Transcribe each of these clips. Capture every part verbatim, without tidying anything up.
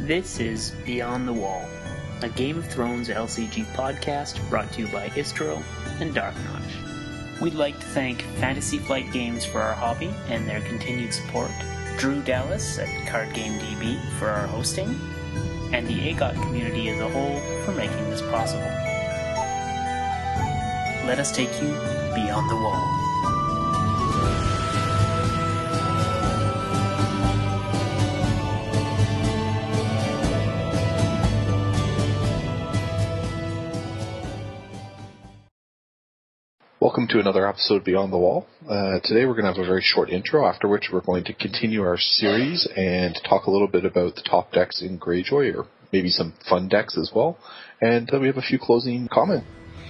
This is Beyond the Wall, a Game of Thrones L C G podcast brought to you by Istro and Dark Notch. We'd like to thank Fantasy Flight Games for our hobby and their continued support, Drew Dallas at Card Game D B for our hosting, and the A G O T community as a whole for making this possible. Let us take you beyond the wall. Welcome to another episode of Beyond the Wall. Uh, today we're going to have a very short intro, after which we're going to continue our series and talk a little bit about the top decks in Greyjoy, or maybe some fun decks as well. And uh, we have a few closing comments.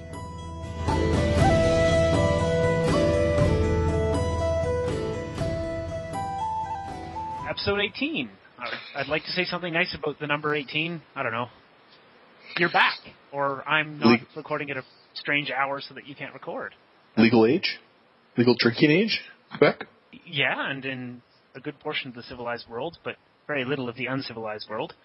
Episode eighteen. I'd like to say something nice about the number eighteen. I don't know. You're back, or I'm not Le- recording at a strange hour so that you can't record. Legal age? Legal drinking age? Quebec? Yeah, and in a good portion of the civilized world, but very little of the uncivilized world.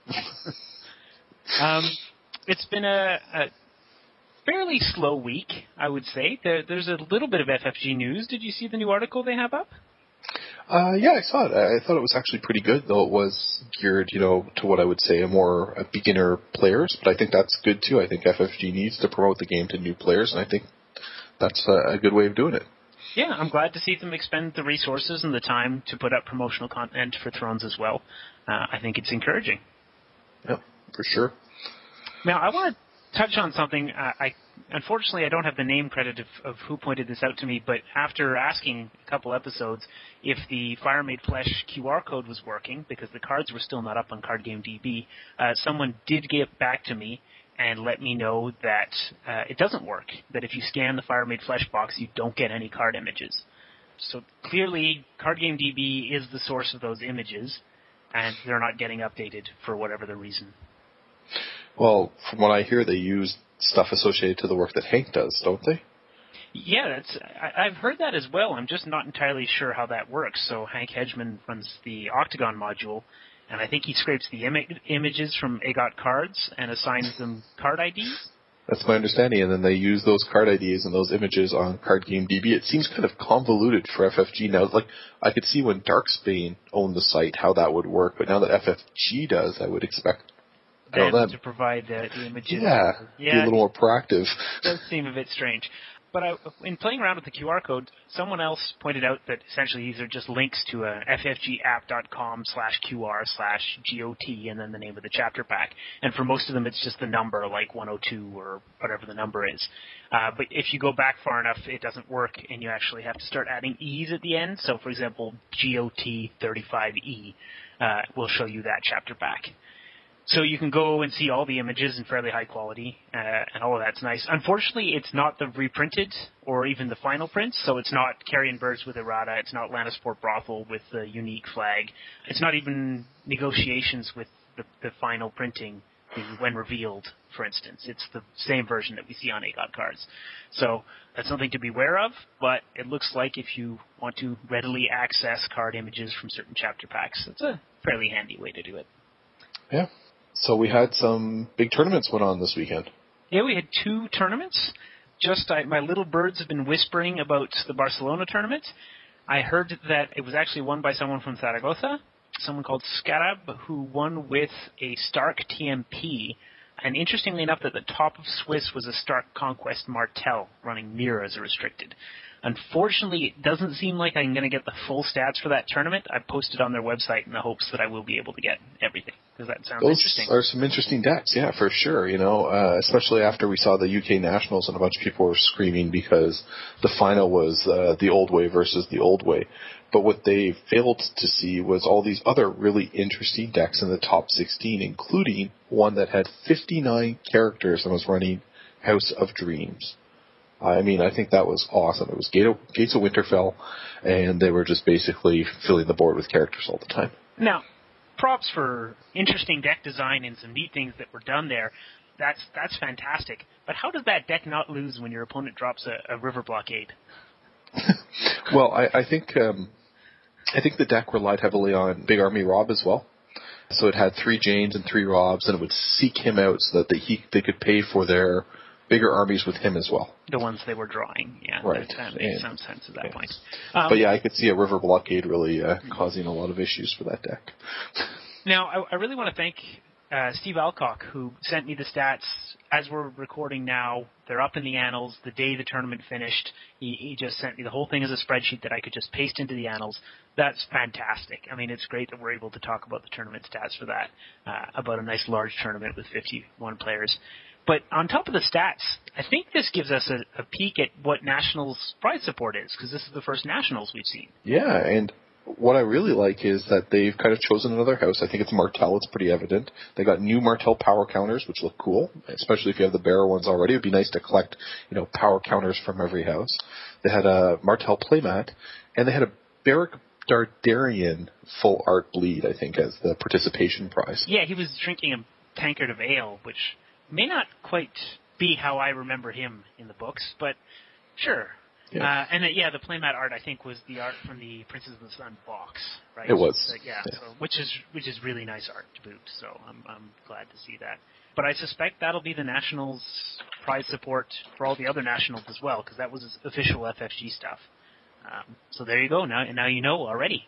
um, it's been a, a fairly slow week, I would say. There, there's a little bit of F F G news. Did you see the new article they have up? Uh, yeah, I saw it. I thought it was actually pretty good, though it was geared, you know, to what I would say a more a beginner players. But I think that's good too. I think F F G needs to promote the game to new players, and I think that's a, a good way of doing it. Yeah, I'm glad to see them expend the resources and the time to put up promotional content for Thrones as well. Uh, I think it's encouraging. Yeah, for sure. Now, I want to touch on something. Uh, I Unfortunately, I don't have the name credit of, of who pointed this out to me, but after asking a couple episodes if the Fire Made Flesh Q R code was working, because the cards were still not up on Card Game D B, uh, someone did get back to me and let me know that uh, it doesn't work, that if you scan the Fire Made Flesh box, you don't get any card images. So clearly, Card Game D B is the source of those images, and they're not getting updated for whatever the reason. Well, from what I hear, they use stuff associated to the work that Hank does, don't they? Yeah, that's, I, I've heard that as well. I'm just not entirely sure how that works. So Hank Hedgeman runs the Octagon module, and I think he scrapes the Im- images from A G O T cards and assigns them card I Ds. That's my understanding, and then they use those card I Ds and those images on Card Game D B. It seems kind of convoluted for F F G now. Like, I could see when Darksbane owned the site how that would work, but now that F F G does, I would expect them that, to provide the, the images. Yeah, yeah, be a little more proactive. It does seem a bit strange. But I, in playing around with the Q R code, someone else pointed out that essentially these are just links to a ffgapp.com slash QR slash GOT and then the name of the chapter pack. And for most of them, it's just the number, like one oh two or whatever the number is. Uh, but if you go back far enough, it doesn't work, and you actually have to start adding E's at the end. So, for example, G O T thirty-five E uh, will show you that chapter pack. So you can go and see all the images in fairly high quality, uh, and all of that's nice. Unfortunately, it's not the reprinted or even the final prints, so it's not Carrion Birds with errata, it's not Lannisport Brothel with the unique flag, it's not even negotiations with the, the final printing, the when revealed, for instance. It's the same version that we see on A G O T cards. So that's something to be aware of, but it looks like if you want to readily access card images from certain chapter packs, it's a fairly handy way to do it. Yeah. So we had some big tournaments went on this weekend. Yeah, we had two tournaments. Just I, my little birds have been whispering about the Barcelona tournament. I heard that it was actually won by someone from Zaragoza, someone called Scarab, who won with a Stark T M P. And interestingly enough, at the top of Swiss was a Stark Conquest Martel running Mira as a restricted. Unfortunately, it doesn't seem like I'm going to get the full stats for that tournament. I posted on their website in the hopes that I will be able to get everything. Does that sound Those interesting? Those are some interesting decks, yeah, for sure. You know, uh, especially after we saw the U K Nationals and a bunch of people were screaming because the final was uh, the old way versus the old way. But what they failed to see was all these other really interesting decks in the top sixteen, including one that had fifty-nine characters and was running House of Dreams. I mean, I think that was awesome. It was Gates of Winterfell, and they were just basically filling the board with characters all the time. Now, props for interesting deck design and some neat things that were done there. That's that's fantastic. But how does that deck not lose when your opponent drops a, a river blockade? Well, I, I think um, I think the deck relied heavily on Big Army Rob as well. So it had three Janes and three Robs, and it would seek him out so that they, he, they could pay for their bigger armies with him as well. The ones they were drawing, yeah. Right. That, that makes and, some sense at that yeah. point. Um, but yeah, I could see a River Blockade really uh, causing a lot of issues for that deck. Now, I, I really want to thank uh, Steve Alcock, who sent me the stats. As we're recording now, they're up in the annals. The day the tournament finished, he, he just sent me the whole thing as a spreadsheet that I could just paste into the annals. That's fantastic. I mean, it's great that we're able to talk about the tournament stats for that, uh, about a nice large tournament with fifty-one players. But on top of the stats, I think this gives us a, a peek at what Nationals prize support is, because this is the first Nationals we've seen. Yeah, and what I really like is that they've kind of chosen another house. I think it's Martell. It's pretty evident. They got new Martell power counters, which look cool, especially if you have the Bearer ones already. It would be nice to collect, you know, power counters from every house. They had a Martell playmat, and they had a Beric Dardarian full art bleed, I think, as the participation prize. Yeah, he was drinking a tankard of ale, which may not quite be how I remember him in the books, but sure. Yeah. Uh, and uh, yeah, the playmat art I think was the art from the Princess of the Sun box, right? It was. So, yeah, yeah. So, which is which is really nice art to boot. So I'm I'm glad to see that. But I suspect that'll be the Nationals prize support for all the other Nationals as well, because that was official F F G stuff. Um, so there you go. Now now you know already.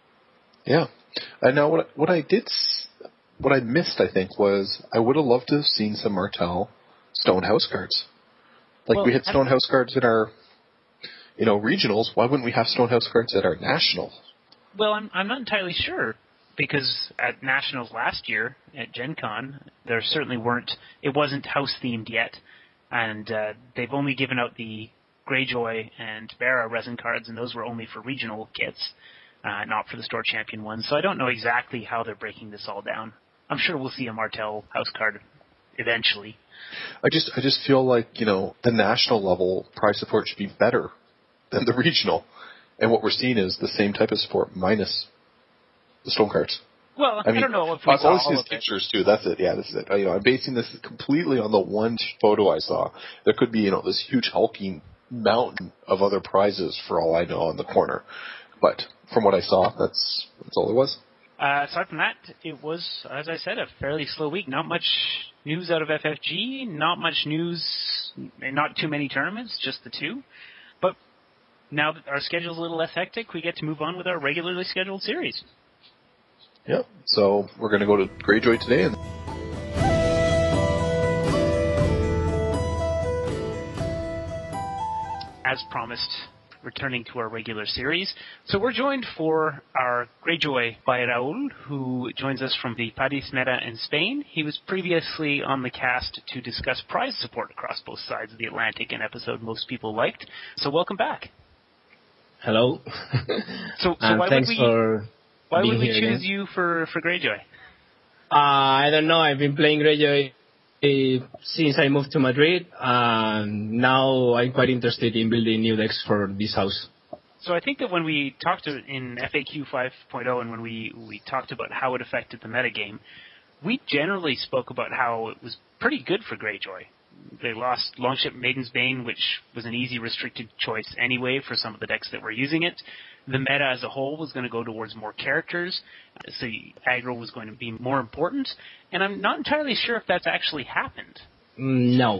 Yeah. And now what what I did. What I missed, I think, was I would have loved to have seen some Martell Stonehouse cards. Like, well, we had Stonehouse cards in our, you know, regionals. Why wouldn't we have Stonehouse cards at our nationals? Well, I'm I'm not entirely sure, because at nationals last year at Gen Con, there certainly weren't. It wasn't house themed yet, and uh, they've only given out the Greyjoy and Barra resin cards, and those were only for regional kits, uh, not for the store champion ones. So I don't know exactly how they're breaking this all down. I'm sure we'll see a Martell house card eventually. I just I just feel like, you know, the national level prize support should be better than the regional. And what we're seeing is the same type of support minus the stone cards. Well, I, I mean, don't know if we I've saw always all seen of pictures too. That's it. Yeah, this is it. I, you know, I'm basing this completely on the one photo I saw. There could be, you know, this huge hulking mountain of other prizes for all I know on the corner. But from what I saw, that's that's all it was. Uh, aside from that, it was, as I said, a fairly slow week. Not much news out of F F G, not much news, not too many tournaments, just the two. But now that our schedule's a little less hectic, we get to move on with our regularly scheduled series. Yep. So we're going to go to Greyjoy today. And as promised, returning to our regular series. So we're joined for our Greyjoy by Raul, who joins us from the Paris Meta in Spain. He was previously on the cast to discuss prize support across both sides of the Atlantic, an episode most people liked. So welcome back. Hello. so so and why thanks would we, for why being would we here choose again. you for, for Greyjoy? Uh, I don't know. I've been playing Greyjoy uh, since I moved to Madrid. And now I'm quite interested in building new decks for this house. So I think that when we talked to, in F A Q five point oh and when we, we talked about how it affected the metagame, we generally spoke about how it was pretty good for Greyjoy. They lost Longship Maiden's Bane, which was an easy restricted choice anyway for some of the decks that were using it. The meta as a whole was going to go towards more characters, so aggro was going to be more important, and I'm not entirely sure if that's actually happened. No.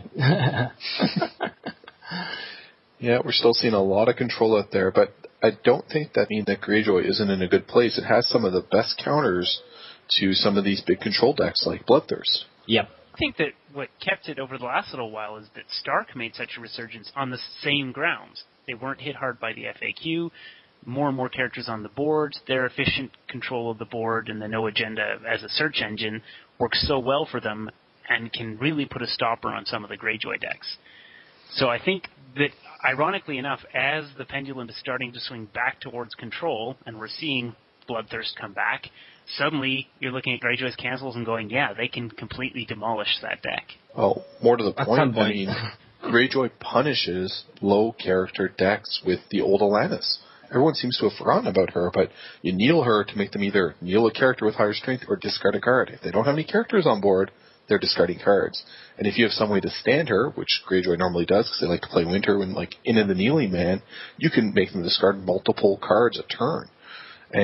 Yeah, we're still seeing a lot of control out there, but I don't think that means that Greyjoy isn't in a good place. It has some of the best counters to some of these big control decks like Bloodthirst. Yep. I think that what kept it over the last little while is that Stark made such a resurgence on the same grounds. They weren't hit hard by the F A Q. More and more characters on the board. Their efficient control of the board and the no agenda as a search engine works so well for them and can really put a stopper on some of the Greyjoy decks. So I think that, ironically enough, as the pendulum is starting to swing back towards control, and we're seeing Bloodthirst come back, suddenly you're looking at Greyjoy's cancels and going, yeah, they can completely demolish that deck. Well, more to the At point, some point. I mean, Greyjoy punishes low-character decks with the old Alanis. Everyone seems to have forgotten about her, but you kneel her to make them either kneel a character with higher strength or discard a card. If they don't have any characters on board, they're discarding cards. And if you have some way to stand her, which Greyjoy normally does because they like to play Winter when like in the Kneeling Man, you can make them discard multiple cards a turn. And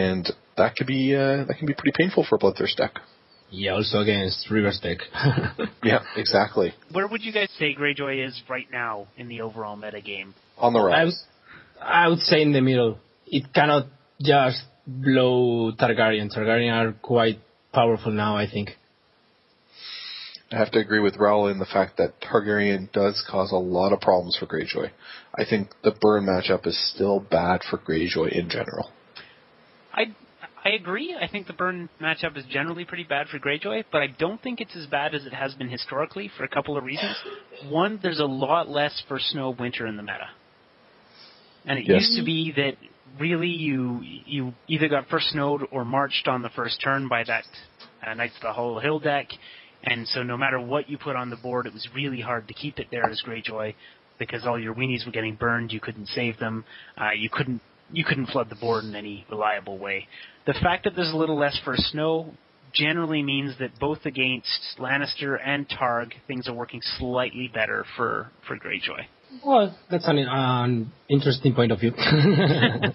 that could be uh, that can be pretty painful for a Bloodthirst deck. Yeah, also against Reverse deck. Yeah, exactly. Where would you guys say Greyjoy is right now in the overall meta game? On the rise. I would, I would say in the middle. It cannot just blow Targaryen. Targaryen are quite powerful now, I think. I have to agree with Raul in the fact that Targaryen does cause a lot of problems for Greyjoy. I think the burn matchup is still bad for Greyjoy in general. I I agree. I think the burn matchup is generally pretty bad for Greyjoy, but I don't think it's as bad as it has been historically for a couple of reasons. One, there's a lot less First Snow Winter in the meta. And it Yes. used to be that really you you either got First Snowed or marched on the first turn by that uh, Knights of the Hollow Hill deck. And so no matter what you put on the board, it was really hard to keep it there as Greyjoy because all your weenies were getting burned. You couldn't save them. Uh, you couldn't you couldn't flood the board in any reliable way. The fact that there's a little less First Snow generally means that both against Lannister and Targ, things are working slightly better for, for Greyjoy. Well, that's an um, interesting point of view. That's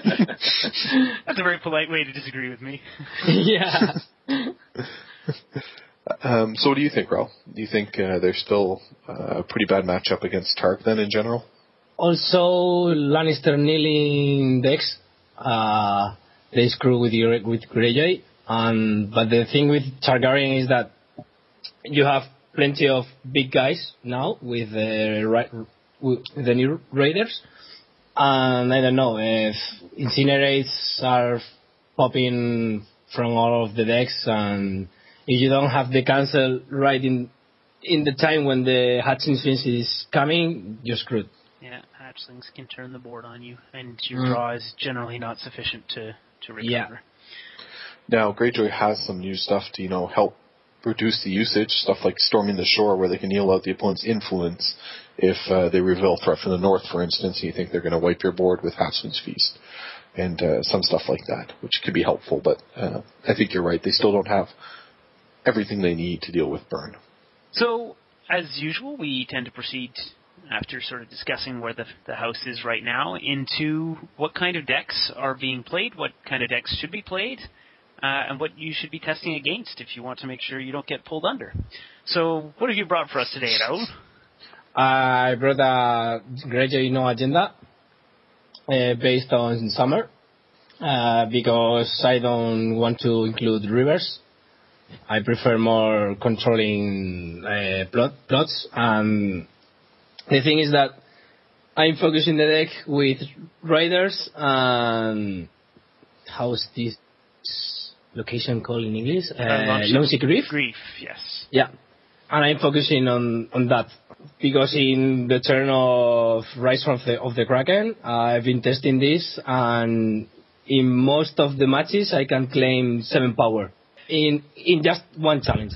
a very polite way to disagree with me. Yeah. Um, so what do you think, Raul? Do you think uh, there's still uh, a pretty bad matchup against Targ then in general? Also, Lannister kneeling decks, uh, they screw with your, with Greyjoy. Um, but the thing with Targaryen is that you have plenty of big guys now with the ra- with the new raiders, and I don't know if Incinerates are popping from all of the decks, and if you don't have the cancel right in in the time when the Hatching Sphinx is coming, you're screwed. Yeah, hatchlings can turn the board on you, and your Mm. draw is generally not sufficient to, to recover. Yeah. Now, Greyjoy has some new stuff to, you know, help reduce the usage, stuff like Storming the Shore, where they can kneel out the opponent's influence if uh, they reveal threat from the north, for instance, and you think they're going to wipe your board with Hatchman's Feast, and uh, some stuff like that, which could be helpful, but uh, I think you're right. They still don't have everything they need to deal with burn. So, as usual, we tend to proceed, after sort of discussing where the, the house is right now, into what kind of decks are being played, what kind of decks should be played, uh, and what you should be testing against if you want to make sure you don't get pulled under. So, what have you brought for us today, Raul? I brought a Greyjoy no agenda uh, based on summer uh, because I don't want to include rivers. I prefer more controlling uh, plot, plots, and the thing is that I'm focusing the deck with riders and how's this location called in English? Uh, Longsea Grief. Grief, yes. Yeah, and I'm focusing on, on that because in the turn of Rise of the of the Kraken, I've been testing this, and in most of the matches I can claim seven power in in just one challenge.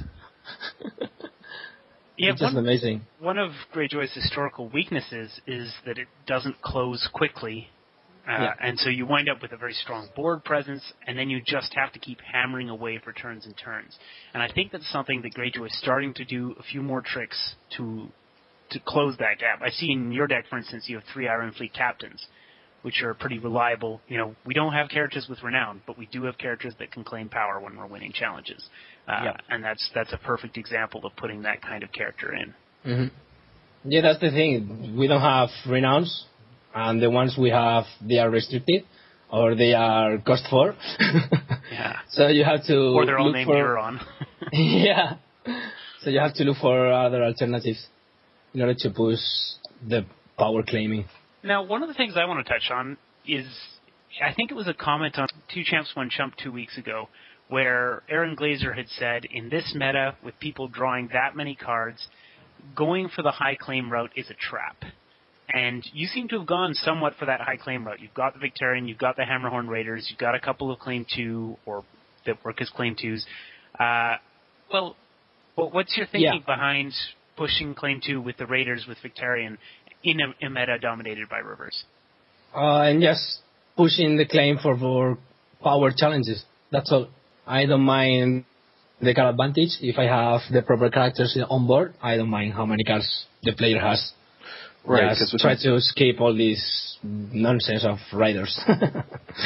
Yeah, it's just one, amazing. One of Greyjoy's historical weaknesses is that it doesn't close quickly. Uh, Yeah. And so you wind up with a very strong board presence, and then you just have to keep hammering away for turns and turns. And I think that's something that Greyjoy is starting to do a few more tricks to to close that gap. I see in your deck, for instance, you have three Iron Fleet captains, which are pretty reliable. You know, we don't have characters with renown, but we do have characters that can claim power when we're winning challenges. Uh, Yeah. And that's that's a perfect example of putting that kind of character in. Mm-hmm. Yeah, that's the thing. We don't have renowns, and the ones we have, they are restricted, or they are cost four. Yeah. So you have to Or they're all look named for, Euron. Yeah. So you have to look for other alternatives in order to push the power claiming. Now, one of the things I want to touch on is, I think it was a comment on Two Champs, One Chump two weeks ago, where Aaron Glazer had said, in this meta, with people drawing that many cards, going for the high claim route is a trap. And you seem to have gone somewhat for that high claim route. You've got the Victarion, you've got the Hammerhorn Raiders, you've got a couple of claim two, or that work as claim twos. Uh, well, what's your thinking Yeah. behind pushing claim two with the Raiders with Victarion in a, a meta dominated by rivers? Uh, and just pushing the claim for, for power challenges. That's all. I don't mind the card advantage. If I have the proper characters on board, I don't mind how many cards the player has. Right, Just because try to escape all this nonsense of riders.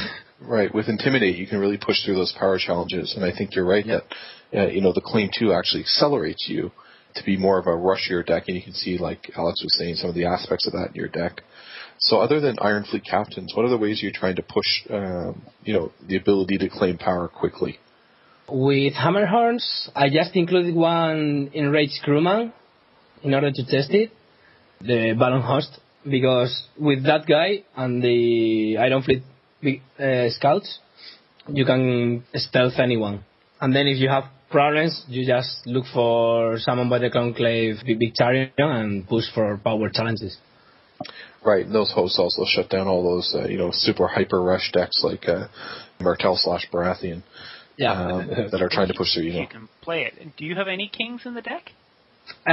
Right. With Intimidate, you can really push through those power challenges, and I think you're right Yep. that, uh, you know, the Claim two actually accelerates you to be more of a rushier deck, and you can see, like Alex was saying, some of the aspects of that in your deck. So other than Iron Fleet Captains, what other ways are you trying to push, um, you know, the ability to claim power quickly? With Hammerhorns, I just included one Enraged Crewman in order to test it, the Balloon Host, because with that guy and the Iron Fleet uh, Scouts, you can stealth anyone. And then if you have problems, you just look for someone by the Conclave Victarion and push for power challenges. Right, and those hosts also shut down all those, uh, you know, super hyper rush decks like uh, Martel slash Baratheon. Yeah, um, that are trying to push through. You know, you can play it. Do you have any kings in the deck? Uh,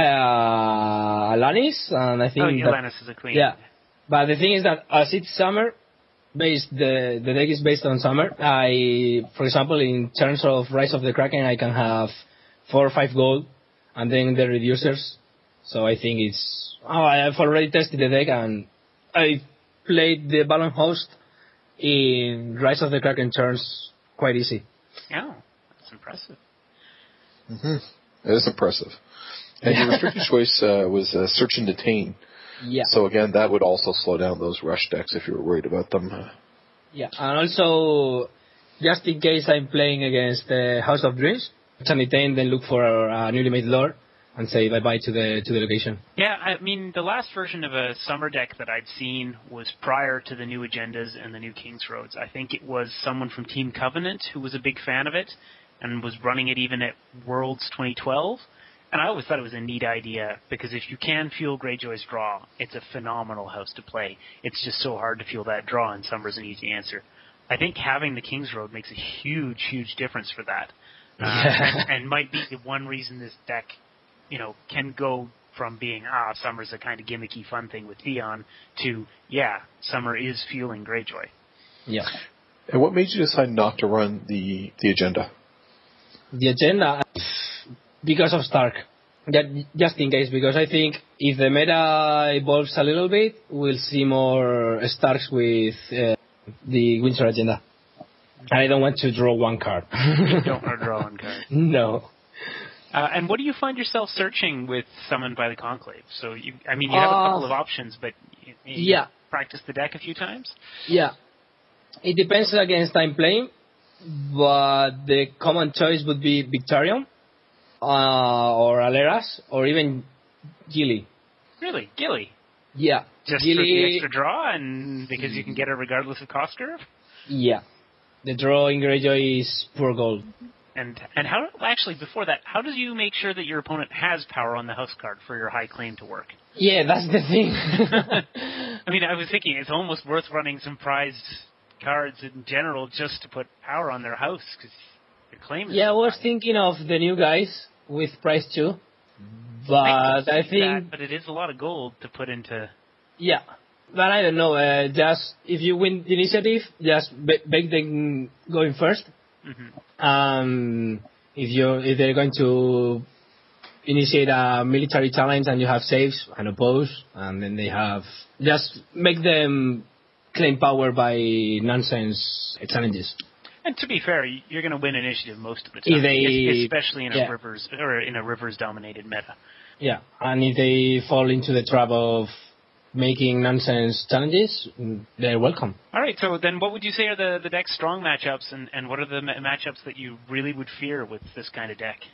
Alanis, and I think oh, that, Alanis is a queen. Yeah, but the thing is that as it's summer, based the the deck is based on summer. I, for example, in terms of Rise of the Kraken, I can have four or five gold, and then the reducers. So I think it's. Oh, I have already tested the deck, and I played the Balloon Host in Rise of the Kraken turns quite easy. Yeah, that's impressive. Mm-hmm. It is impressive. And your restricted choice uh, was uh, Search and Detain. Yeah. So again, that would also slow down those rush decks if you were worried about them. Yeah, and also, just in case I'm playing against the House of Dreams, Search and Detain, then look for a newly made lore and say bye-bye to the to the location. Yeah, I mean, the last version of a summer deck that I'd seen was prior to the new agendas and the new King's Roads. I think it was someone from Team Covenant who was a big fan of it and was running it even at Worlds twenty twelve. And I always thought it was a neat idea, because if you can fuel Greyjoy's draw, it's a phenomenal house to play. It's just so hard to fuel that draw, and Summer's an easy answer. I think having the King's Road makes a huge, huge difference for that. Uh, and, and might be the one reason this deck, you know, can go from being, ah, Summer's a kind of gimmicky fun thing with Theon, to, yeah, Summer is fueling Greyjoy. Yeah. And what made you decide not to run the, the agenda? The agenda, because of Stark. Just in case, because I think if the meta evolves a little bit, we'll see more Starks with uh, the Winter agenda. And I don't want to draw one card. You don't want to draw one card. No. Uh, and what do you find yourself searching with Summoned by the Conclave? So, you, I mean, you have uh, a couple of options, but you, you yeah. practice the deck a few times? Yeah. It depends against I'm playing, but the common choice would be Victarion, uh, or Aleras, or even Gilly. Really? Gilly? Yeah. Just Gilly, for the extra draw, and because you can get it regardless of cost curve? Yeah. The draw in Greyjoy is poor gold. And and how actually before that, how do you make sure that your opponent has power on the house card for your high claim to work? Yeah, that's the thing. I mean, I was thinking it's almost worth running some prized cards in general just to put power on their house, because your claim is yeah, so I was high. thinking of the new guys with price two, but I, I think that, but it is a lot of gold to put into. Yeah, but I don't know. Uh, just if you win the initiative, just bake them going first. Mm-hmm. Um, if you if they're going to initiate a military challenge and you have saves and oppose, and then they have just make them claim power by nonsense challenges. And to be fair, you're going to win initiative most of the time, they, especially in a yeah. rivers or in a rivers dominated meta. Yeah, and if they fall into the trap of making nonsense challenges, they're welcome. All right, so then what would you say are the, the deck's strong matchups, and, and what are the ma- matchups that you really would fear with this kind of deck?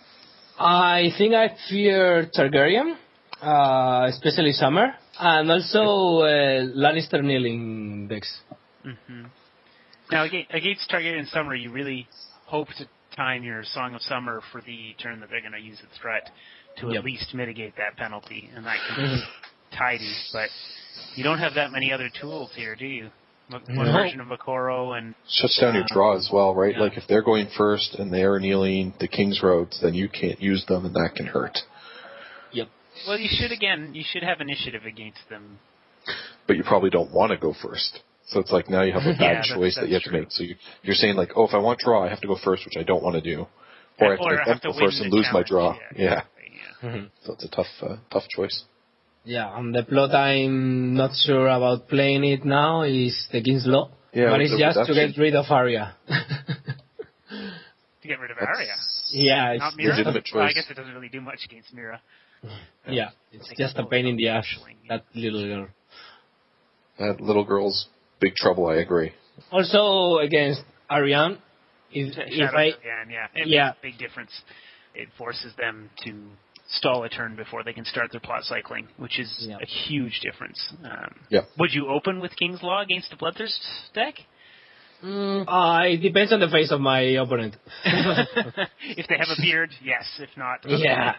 I think I fear Targaryen, uh, especially Summer, and also uh, Lannister kneeling decks. Mm-hmm. Now, against Targaryen Summer, you really hope to time your Song of Summer for the turn that they're going to use its threat to yep. at least mitigate that penalty, and that can be tidy, but you don't have that many other tools here, do you? One no. version of Makoro and... Shuts down uh, your draw as well, right? Yeah. Like if they're going first and they're kneeling the King's Roads, then you can't use them and that can hurt. Yep. Well, you should, again, you should have initiative against them. But you probably don't want to go first. So it's like now you have a bad yeah, that's, choice that's that you have true. to make. So you, you're saying like, oh, if I want draw, I have to go first, which I don't want to do. Or I have to or make have them to go first and lose challenge. my draw. Yeah. Yeah. yeah. Mm-hmm. So it's a tough, uh, tough choice. Yeah, and the plot I'm not sure about playing it now is the King's Law, Yeah, but with it's the just reduction. to get rid of Arya. To get rid of That's Arya. Yeah, it's Not Mira? legitimate Well, I choice. guess it doesn't really do much against Mira. yeah, it's Like just a a pain in the ass. Ashling, yeah. That little girl. That little girl's big trouble, I agree. Also against Ariane, if, Shadow if I Guardian, yeah. It yeah. makes a big difference. It forces them to stall a turn before they can start their plot cycling, which is Yeah. a huge difference. Um, Yep. Would you open with King's Law against a Bloodthirst deck? Mm, uh, it depends on the face of my opponent. If they have a beard, yes. If not, okay. Yeah.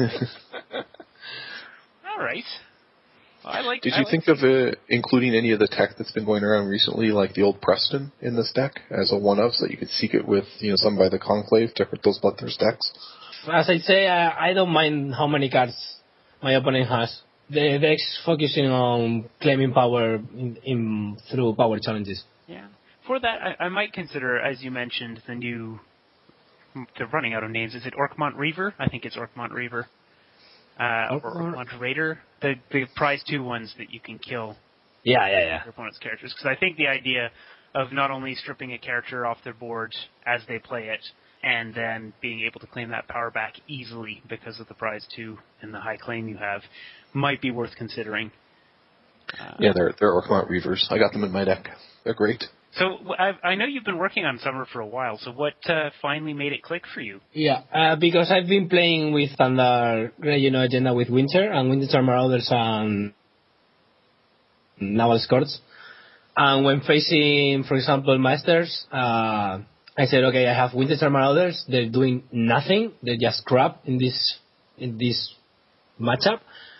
All right. Well, I like. Did I you like think of uh, including any of the tech that's been going around recently, like the old Preston in this deck, as a one-of, so that you could seek it with, you know, some by the Conclave to hurt those Bloodthirst decks? As I say, I, I don't mind how many cards my opponent has. The deck's focusing on claiming power in, in through power challenges. Yeah. For that, I, I might consider, as you mentioned, the new. They're running out of names. Is it Orkmont Reaver? I think it's Orkmont Reaver. Uh, or Orkmont- Orkmont Raider. The the prize two ones that you can kill Yeah, yeah, yeah. your opponent's characters. Because I think the idea of not only stripping a character off their board as they play it, and then being able to claim that power back easily because of the prize two and the high claim you have, might be worth considering. Uh, Yeah, they're, they're Orkmont Reavers. I got them in my deck. They're great. So I, I know you've been working on Summer for a while. So what uh, finally made it click for you? Yeah, uh, because I've been playing with Standard Regional Agenda with Winter and Winter Marauders and Naval Escorts. And when facing, for example, Masters, uh, I said, okay, I have Winter Marauders. They're doing nothing. They're just crap in this in this matchup.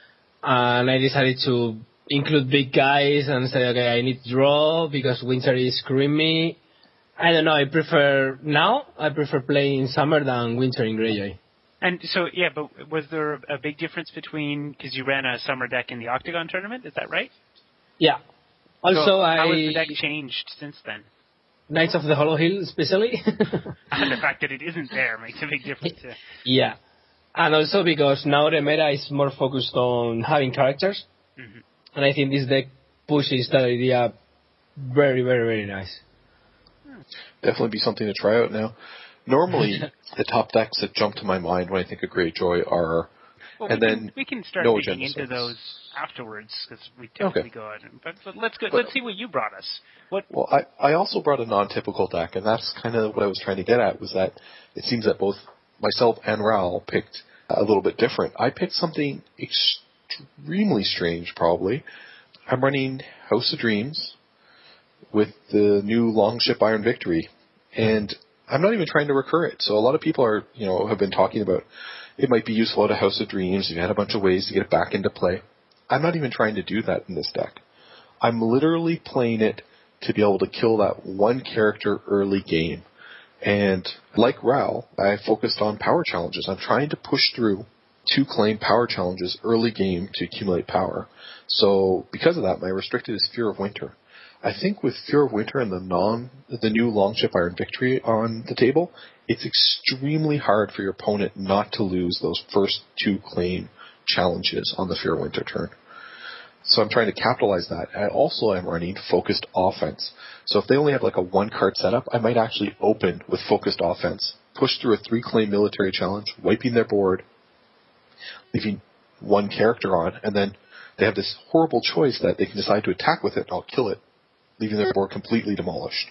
And I decided to include big guys and say, okay, I need to draw because Winter is screwing me. I don't know, I prefer, now, I prefer playing Summer than Winter in Greyjoy. And so, yeah, but was there a big difference between, because you ran a Summer deck in the Octagon tournament, is that right? Yeah. Also, so I... how has the deck changed since then? Knights of the Hollow Hill, especially. And the fact that it isn't there makes a big difference. Yeah. Yeah. And also because now the meta is more focused on having characters. Mm-hmm. And I think this deck pushes that idea very, very, very nice. Definitely be something to try out now. Normally, the top decks that jump to my mind when I think of Greyjoy are... Well, and we then can, we can start no digging agenda into sets. those afterwards because we typically Okay. go on. But, but let's go. But- let's see what you brought us. What? Well, I, I also brought a non-typical deck, and that's kind of what I was trying to get at, was that it seems that both myself and Raoul picked a little bit different. I picked something extremely strange, probably. I'm running House of Dreams with the new Longship Iron Victory, and I'm not even trying to recur it. So a lot of people are, you know, have been talking about it might be useful at a House of Dreams. You had a bunch of ways to get it back into play. I'm not even trying to do that in this deck. I'm literally playing it to be able to kill that one character early game. And like Raoul, I focused on power challenges. I'm trying to push through two claim power challenges early game to accumulate power. So because of that, my restricted is Fear of Winter. I think with Fear of Winter and the non, the new Longship Iron Victory on the table, it's extremely hard for your opponent not to lose those first two claim challenges on the Fear of Winter turn. So I'm trying to capitalize that. I also am running Focused Offense. So if they only have like a one card setup, I might actually open with Focused Offense, push through a three claim military challenge, wiping their board, leaving one character on, and then they have this horrible choice that they can decide to attack with it, and I'll kill it, leaving their board completely demolished.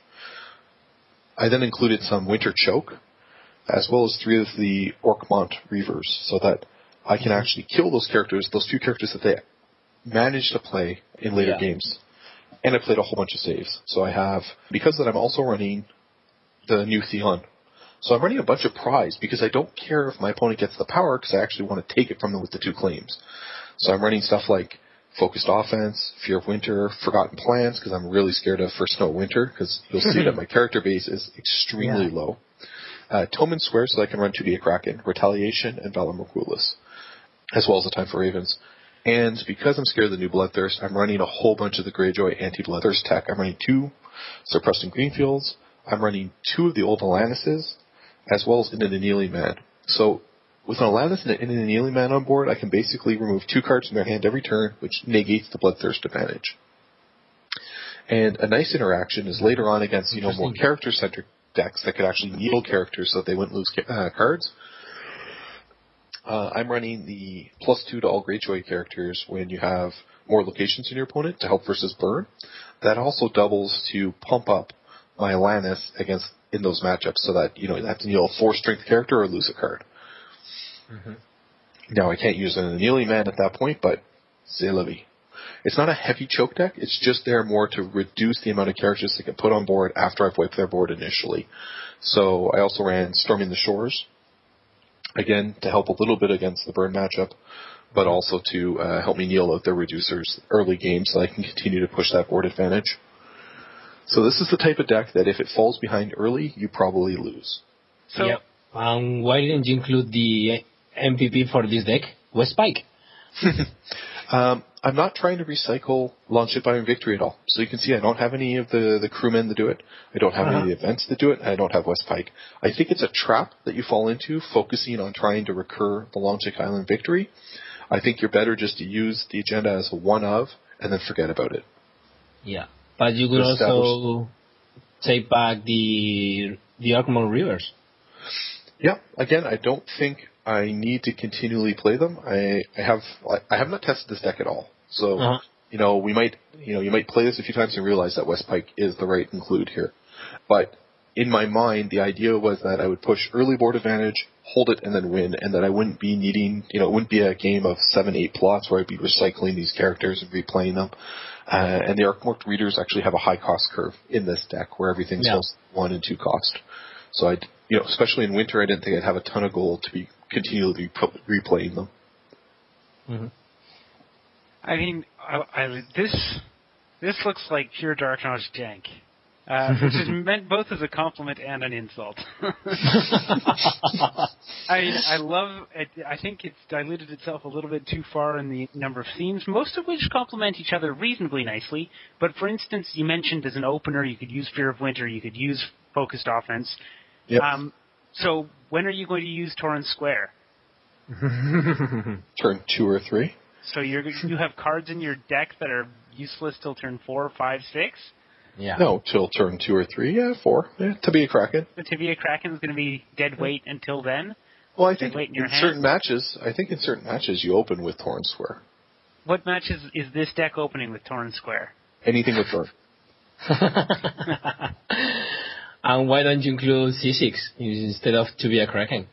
I then included some Winter Choke, as well as three of the Orkmont Reavers, so that I can actually kill those characters, those two characters that they managed to play in later Yeah. games. And I played a whole bunch of saves. So I have, because of that, I'm also running the new Theon. So I'm running a bunch of prize because I don't care if my opponent gets the power because I actually want to take it from them with the two claims. So I'm running stuff like Focused Offense, Fear of Winter, Forgotten Plans because I'm really scared of First Snow Winter because you'll see that my character base is extremely Yeah. low. Uh, Toman Square so that I can run two D Kraken, Retaliation, and Valor Morghulis, as well as the Time for Ravens. And because I'm scared of the new Bloodthirst, I'm running a whole bunch of the Greyjoy anti-Bloodthirst tech. I'm running two Sir Preston Greenfields. I'm running two of the old Alanis's, as well as Into the Kneeling Man. So with an Alanis and an Into the Kneeling Man on board, I can basically remove two cards from their hand every turn, which negates the Bloodthirst advantage. And a nice interaction is later on against, you know, more character-centric decks that could actually needle characters so that they wouldn't lose uh, cards. Uh, I'm running the plus two to all Greyjoy characters when you have more locations in your opponent to help versus burn. That also doubles to pump up my Lannis against in those matchups so that, you know, you have to kneel a four strength character or lose a card. Mm-hmm. Now, I can't use an annealing man at that point, but c'est la vie. It's not a heavy choke deck. It's just there more to reduce the amount of characters they can put on board after I've wiped their board initially. So I also ran Storming the Shores, again, to help a little bit against the burn matchup, but also to uh, help me kneel out their reducers early game so I can continue to push that board advantage. So this is the type of deck that if it falls behind early, you probably lose. So, yep. Um, why didn't you include the M V P for this deck? Westpike. um, I'm not trying to recycle Launch It by Victory at all. So you can see I don't have any of the, the crewmen that do it. I don't have uh-huh. any of the events that do it. I don't have Westpike. I think it's a trap that you fall into, focusing on trying to recur the Launch It Island Victory. I think you're better just to use the agenda as a one of and then forget about it. Yeah. But you could also take back the the Arkmore Rivers. Yeah. Again, I don't think I need to continually play them. I, I have I have not tested this deck at all. So uh-huh. you know we might you know you might play this a few times and realize that Westpike is the right include here. But in my mind, the idea was that I would push early board advantage, hold it, and then win, and that I wouldn't be needing, you know, it wouldn't be a game of seven, eight plots where I'd be recycling these characters and replaying them. Uh, and the Arkmore Readers actually have a high cost curve in this deck where everything's yeah. mostly one and two cost. So I'd, you know, especially in winter, I didn't think I'd have a ton of gold to be continually re- replaying them. Mm-hmm. I mean, I, I, this this looks like pure Dark Knowledge jank. Uh, which is meant both as a compliment and an insult. I mean, I love it. I think it's diluted itself a little bit too far in the number of themes, most of which complement each other reasonably nicely. But for instance, you mentioned as an opener, you could use Fear of Winter, you could use Focused Offense. Yep. Um, so when are you going to use Torrent Square? Turn two or three. So you're, you have cards in your deck that are useless till turn four, five, six? Yeah. No, till turn two or three. Yeah, four. Yeah, Tibia Kraken. The Tibia Kraken is going to be dead weight until then? Well, I think in, in certain matches, I think in certain matches you open with Torrent Square. What matches is this deck opening with Torrent Square? Anything with burn. And why don't you include C six instead of Tibia Kraken?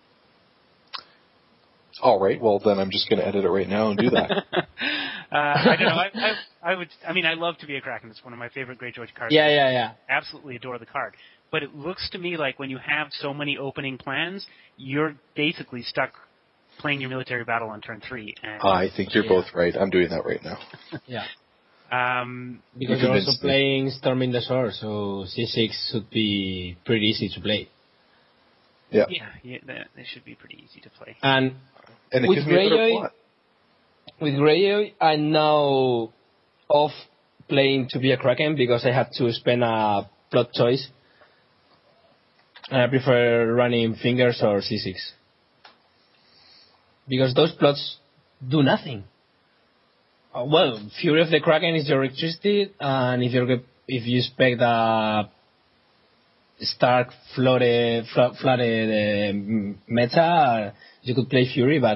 All right. Well, then I'm just going to edit it right now and do that. uh, I don't know. I, I, I would. I mean, I love Tibia Kraken. It's one of my favorite Greyjoy cards. Yeah, yeah, yeah. Absolutely adore the card. But it looks to me like when you have so many opening plans, you're basically stuck playing your military battle on turn three. And I think you're yeah. both right. I'm doing that right now. Yeah. Um, because you're also playing Storming the Shore, so C six should be pretty easy to play. Yeah. Yeah, yeah they, they should be pretty easy to play. And, and it with gives me a better Greyjoy, plot. With Greyjoy, I'm now off playing Tibia Kraken because I have to spend a plot choice. And I prefer running Fingers or C six. Because those plots do nothing. Uh, well, Fury of the Kraken is your electricity, and if you if you expect a Stark flooded, flooded uh, meta, you could play Fury, but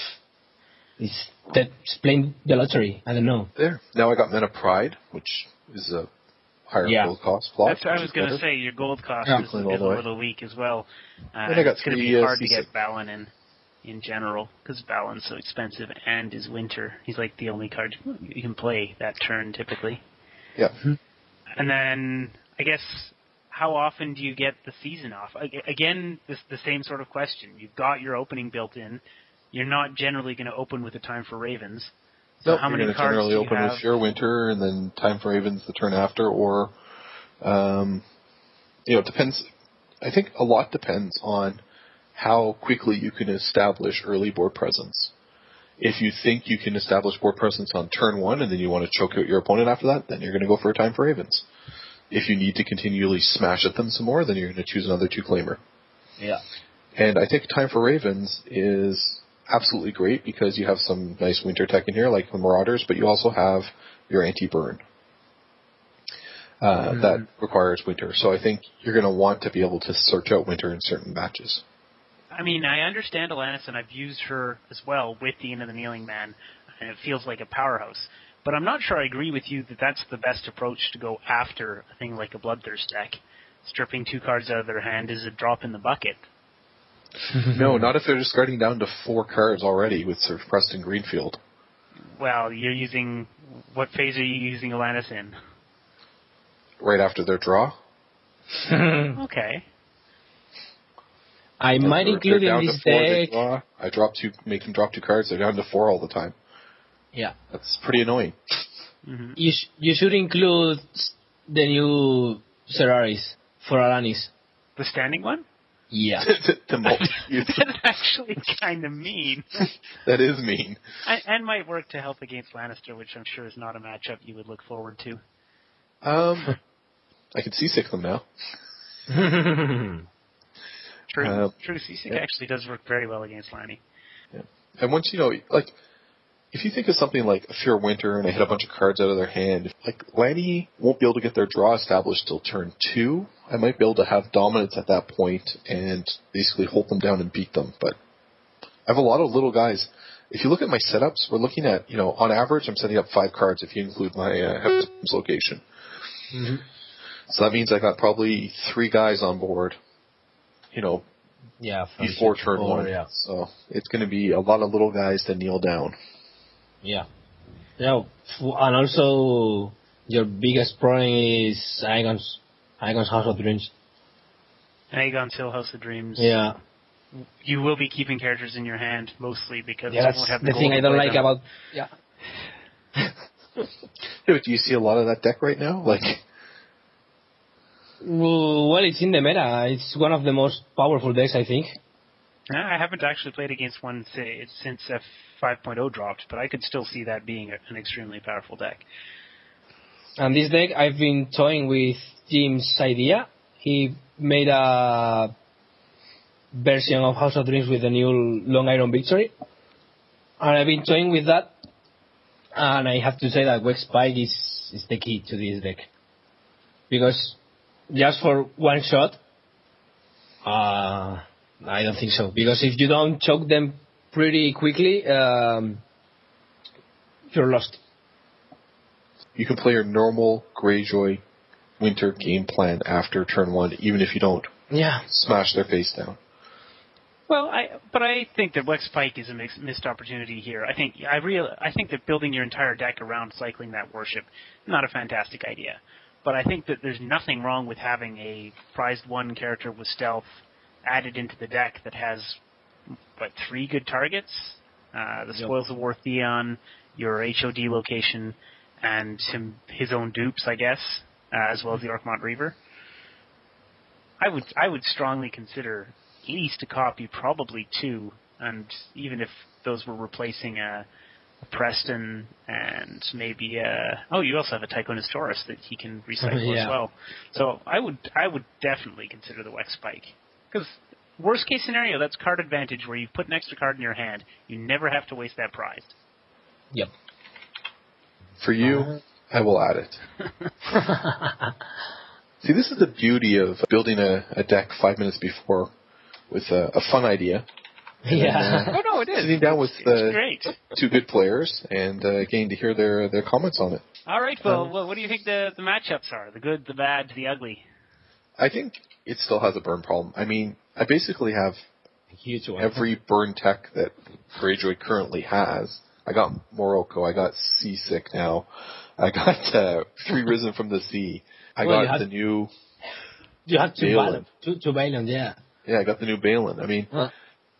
it's, it's playing the lottery. I don't know. There. Now I got Mana Pride, which is a higher yeah. gold cost plot. That's what I was going to say. Your gold cost yeah. is, is a little weak as well. Uh, I got it's going to three, be hard uh, to get Balin in. in general, because Balin's so expensive and is winter. He's like the only card you can play that turn, typically. Yeah. And then, I guess, how often do you get the season off? Again, this the same sort of question. You've got your opening built in. You're not generally going to open with the Time for Ravens. So nope, how many you're cards generally do you open have? with your winter and then Time for Ravens the turn after, or, um, you know, it depends. I think a lot depends on how quickly you can establish early board presence. If you think you can establish board presence on turn one and then you want to choke out your opponent after that, then you're going to go for a Time for Ravens. If you need to continually smash at them some more, then you're going to choose another two-claimer. Yeah. And I think Time for Ravens is absolutely great because you have some nice winter tech in here, like the Marauders, but you also have your anti-burn. uh, Mm-hmm. that requires Winter. So I think you're going to want to be able to search out Winter in certain matches. I mean, I understand Alanis, and I've used her as well with the Inn of the Kneeling Man, and it feels like a powerhouse. But I'm not sure I agree with you that that's the best approach to go after a thing like a Bloodthirst deck. Stripping two cards out of their hand is a drop in the bucket. No, not if they're discarding down to four cards already with Sir Preston Greenfield. Well, you're using... What phase are you using Alanis in? Right after their draw? Okay. I might They're- include they're in down this to four, they deck. draw. I drop two, make them drop two cards. They're down to four all the time. Yeah. That's pretty annoying. Mm-hmm. You sh- you should include the new Seraris for Alanis. The standing one? Yeah. to, to multi- That's actually kind of mean. that is mean. and, and might work to help against Lannister, which I'm sure is not a matchup you would look forward to. Um, I can see six of them now. True. Uh, True. Seasick yeah. actually does work very well against Lanny. Yeah. And once you know, like, if you think of something like a Fear of Winter and they hit a bunch of cards out of their hand, like, Lanny won't be able to get their draw established till turn two. I might be able to have dominance at that point and basically hold them down and beat them. But I have a lot of little guys. If you look at my setups, we're looking at, you know, on average, I'm setting up five cards if you include my uh, Hepta's location. Mm-hmm. So that means I got probably three guys on board, you know, Yeah. from before six to turn four, one. Yeah. So it's going to be a lot of little guys to kneel down. Yeah. Yeah. f- And also, your biggest problem is Aegon's, Aegon's House of Dreams. Aegon's Hill House of Dreams. Yeah. You will be keeping characters in your hand mostly because Yeah, you that's won't have the, the gold thing to I don't play like them. about. Yeah. Yeah, but do you see a lot of that deck right now? Like, Well, it's in the meta. It's one of the most powerful decks, I think. Uh, I haven't actually played against one say, since F five point oh dropped, but I could still see that being a, an extremely powerful deck. And this deck, I've been toying with Jim's idea. He made a version of House of Dreams with the new Long Iron Victory. And I've been toying with that. And I have to say that Wet Spike is, is the key to this deck. Because just for one shot, uh, I don't think so. Because if you don't choke them pretty quickly, um, you're lost. you can play your normal Greyjoy Winter game plan after turn one, even if you don't Yeah. smash their face down. Well, I but I think that Wex Pike is a mix, missed opportunity here. I think I real I think that building your entire deck around cycling that worship, not a fantastic idea. But I think that there's nothing wrong with having a prized one character with stealth added into the deck that has what three good targets: uh, the Spoils of War Theon, your H O D location, and him, his own dupes, I guess, uh, as well as the Orkmont Reaver. I would I would strongly consider at least a copy, probably two, and even if those were replacing a, a Preston and maybe a, oh, you also have a Tychonus Taurus that he can recycle Yeah. as well. So I would I would definitely consider the Wex Spike, because worst case scenario, that's card advantage where you put an extra card in your hand, you never have to waste that prize. Yep. For you, Uh-huh. I will add it. See, this is the beauty of building a, a deck five minutes before with a, a fun idea. Yeah. Oh no, it is. Sitting down with It's uh, great. two good players and uh, getting to hear their, their comments on it. All right, well, well, what do you think the, the matchups are? The good, the bad, the ugly? I think it still has a burn problem. I mean, I basically have Huge one. every burn tech that Greyjoy currently has. I got Morocco, I got Seasick now, I got uh, Three Risen from the Sea, I Well, you got had- the new, You have two Balin. Balin. Two, two Balin, yeah. yeah, I got the new Balin. I mean, Huh.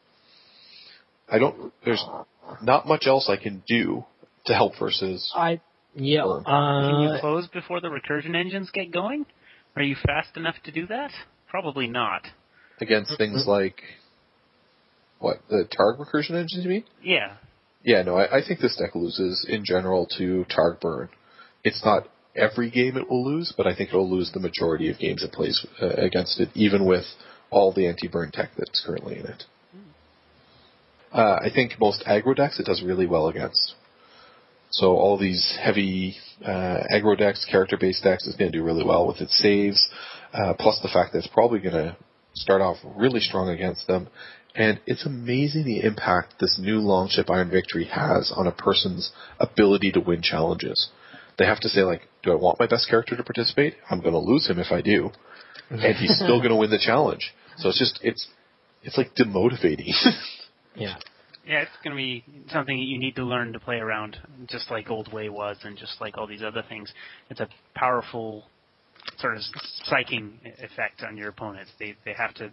I don't, there's not much else I can do to help versus, I, yeah. Burn. Can you Uh, close before the recursion engines get going? Are you fast enough to do that? Probably not. against things like, what, the Targ recursion engines you mean? Yeah. Yeah, no, I, I think this deck loses in general to Targ Burn. It's not every game it will lose, but I think it will lose the majority of games it plays uh, against it, even with all the anti-burn tech that's currently in it. Uh, I think most aggro decks it does really well against. So all these heavy uh, aggro decks, character-based decks is going to do really well with its saves, uh, plus the fact that it's probably going to start off really strong against them. And it's amazing the impact this new Longship Iron Victory has on a person's ability to win challenges. They have to say, like, do I want my best character to participate? I'm going to lose him if I do. And he's still going to win the challenge. So it's just, it's it's like demotivating. Yeah. Yeah, it's going to be something that you need to learn to play around, just like Old Way was and just like all these other things. It's a powerful sort of psyching effect on your opponents. They they have to,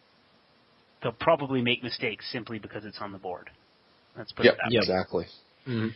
they'll probably make mistakes simply because it's on the board. Let's put yep, it that yep, way. Exactly. Mm-hmm.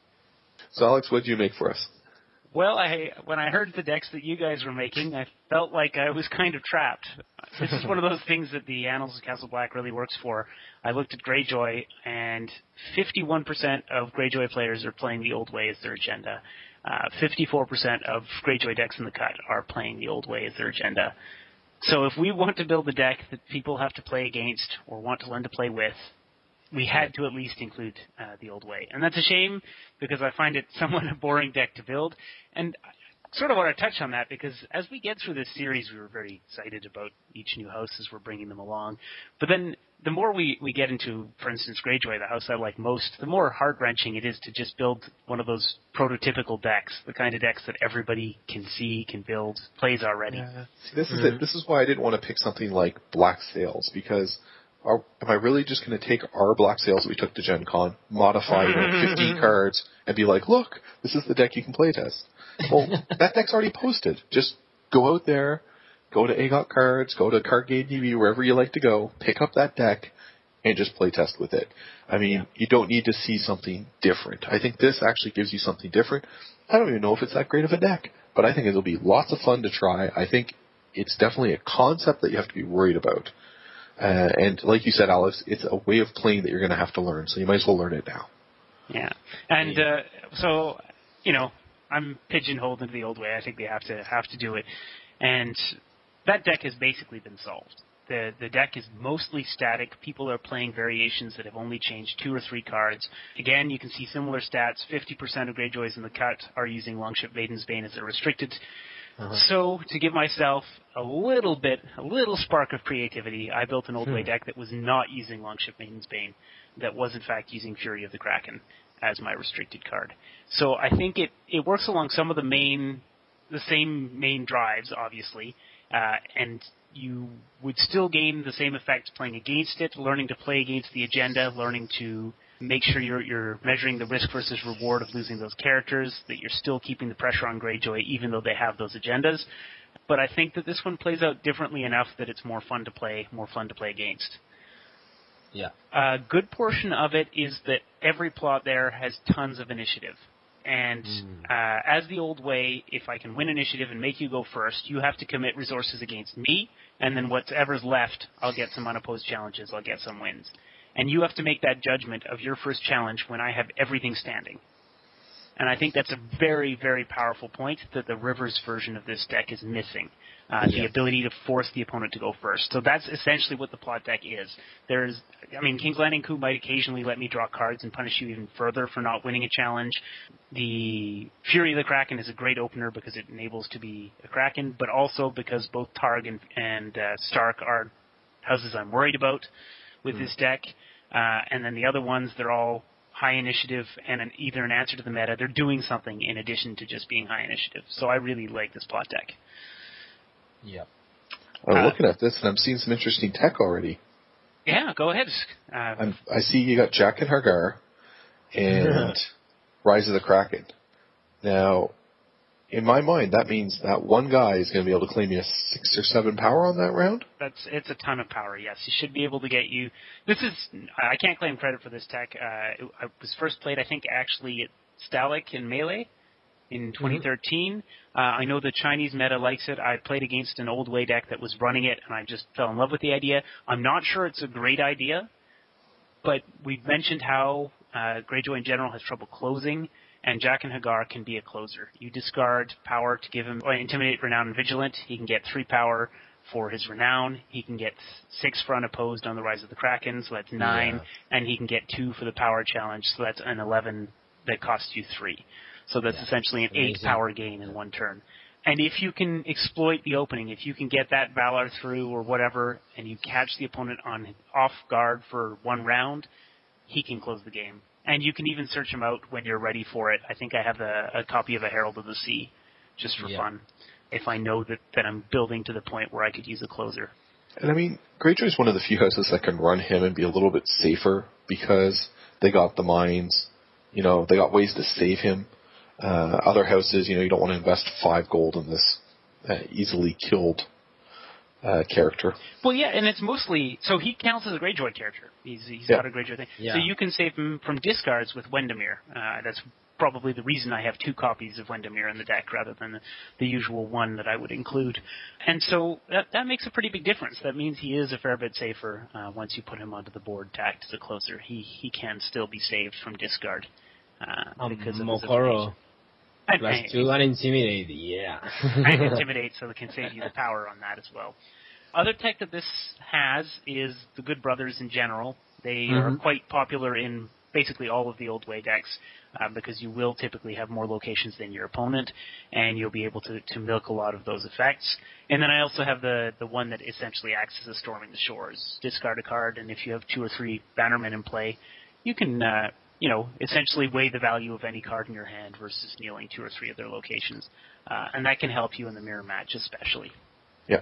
So Alex, what did you make for us? Well, I when I heard the decks that you guys were making, I felt like I was kind of trapped. This is one of those things that the Annals of Castle Black really works for. I looked at Greyjoy, and fifty-one percent of Greyjoy players are playing the Old Way as their agenda. Uh, fifty-four percent of Greyjoy decks in the cut are playing the Old Way as their agenda. So if we want to build a deck that people have to play against or want to learn to play with, we had to at least include uh, the Old Way. And that's a shame because I find it somewhat a boring deck to build. And I sort of want to touch on that because as we get through this series, we were very excited about each new house as we're bringing them along. But then the more we, we get into, for instance, Greyjoy, the house I like most, the more heart-wrenching it is to just build one of those prototypical decks, the kind of decks that everybody can see, can build, plays already. Yeah. See, this is Mm-hmm. it. This is why I didn't want to pick something like Black Sails because are, am I really just going to take our Black Sails that we took to Gen Con, modify you know, fifteen cards, and be like, look, this is the deck you can playtest? Well, that deck's already posted. Just go out there, go to A G O T Cards, go to Card Game T V, wherever you like to go, pick up that deck, and just playtest with it. I mean, yeah. You don't need to see something different. I think this actually gives you something different. I don't even know if it's that great of a deck, but I think it'll be lots of fun to try. I think it's definitely a concept that you have to be worried about. Uh, and like you said, Alex, it's a way of playing that you're going to have to learn, so you might as well learn it now. Yeah, and uh, so, you know, I'm pigeonholed into the Old Way. I think they have to have to do it. And that deck has basically been solved. The the deck is mostly static. People are playing variations that have only changed two or three cards. Again, you can see similar stats. fifty percent of Greyjoys in the cut are using Longship Maiden's Bane as their restricted. Uh-huh. So, to give myself a little bit, a little spark of creativity, I built an Old Way hmm. deck that was not using Longship Maiden's Bane, that was in fact using Fury of the Kraken as my restricted card. So I think it, it works along some of the main, the same main drives, obviously, uh, and you would still gain the same effects playing against it, learning to play against the agenda, learning to make sure you're you're measuring the risk versus reward of losing those characters, that you're still keeping the pressure on Greyjoy even though they have those agendas. But I think that this one plays out differently enough that it's more fun to play, more fun to play against. Yeah. A good portion of it is that every plot there has tons of initiative. And mm. uh, as the Old Way, if I can win initiative and make you go first, you have to commit resources against me, and then whatever's left, I'll get some unopposed challenges, I'll get some wins. And you have to make that judgment of your first challenge when I have everything standing. And I think that's a very, very powerful point that the Rivers version of this deck is missing. Uh, yeah. The ability to force the opponent to go first. So that's essentially what the plot deck is. There's, I mean, King's Landing Coup might occasionally let me draw cards and punish you even further for not winning a challenge. The Fury of the Kraken is a great opener because it enables to be a Kraken, but also because both Targ and, and uh, Stark are houses I'm worried about with mm. this deck. Uh, and then the other ones, they're all high initiative and an, either an answer to the meta. They're doing something in addition to just being high initiative. So I really like this plot deck. Yeah. I'm uh, looking at this and I'm seeing some interesting tech already. Yeah, go ahead. Uh, I'm, I see you got Jack and Hargar and Rise of the Kraken. Now, in my mind, that means that one guy is going to be able to claim you a six or seven power on that round? That's It's a ton of power, yes. He should be able to get you... This is... I can't claim credit for this tech. Uh, it, it was first played, I think, actually at Stalic in Melee in twenty thirteen. Mm-hmm. Uh, I know the Chinese meta likes it. I played against an Old Way deck that was running it, and I just fell in love with the idea. I'm not sure it's a great idea, but we've mentioned how uh, Greyjoy in general has trouble closing, and Jack and Hagar can be a closer. You discard power to give him uh, Intimidate, Renown, and Vigilant. He can get three power for his Renown. He can get six for Unopposed on the Rise of the Kraken, so that's nine, yeah. And he can get two for the Power Challenge, so that's an eleven that costs you three. So that's Yeah, essentially an amazing. eight power gain in one turn. And if you can exploit the opening, if you can get that Valar through or whatever, and you catch the opponent on off guard for one round, he can close the game. And you can even search him out when you're ready for it. I think I have a, a copy of a Herald of the Sea, just for Yeah. fun, if I know that, that I'm building to the point where I could use a closer. And I mean, Greyjoy is one of the few houses that can run him and be a little bit safer because they got the mines, you know, they got ways to save him. Uh, other houses, you know, you don't want to invest five gold in this uh, easily killed uh, character. Well, yeah, and it's mostly... So he counts as a Greyjoy character. He's He's Yeah. got a Greyjoy thing. Yeah. So you can save him from discards with Wendemir. Uh, that's probably the reason I have two copies of Wendemir in the deck rather than the, the usual one that I would include. And so that, that makes a pretty big difference. That means he is a fair bit safer uh, once you put him onto the board to act as a closer. He he can still be saved from discard uh, Um, because of his Mokoro affiliation. And- plus and- two and intimidate. Yeah. and Intimidate, so it can save you the power on that as well. Other tech that this has is the Good Brothers in general. They are Mhm. quite popular in basically all of the Old Way decks uh, because you will typically have more locations than your opponent, and you'll be able to, to milk a lot of those effects. And then I also have the, the one that essentially acts as a Storming the Shores. Discard a card, and if you have two or three Bannermen in play, you can... Uh, you know, essentially weigh the value of any card in your hand versus kneeling two or three of their locations. Uh, and that can help you in the mirror match especially. Yeah.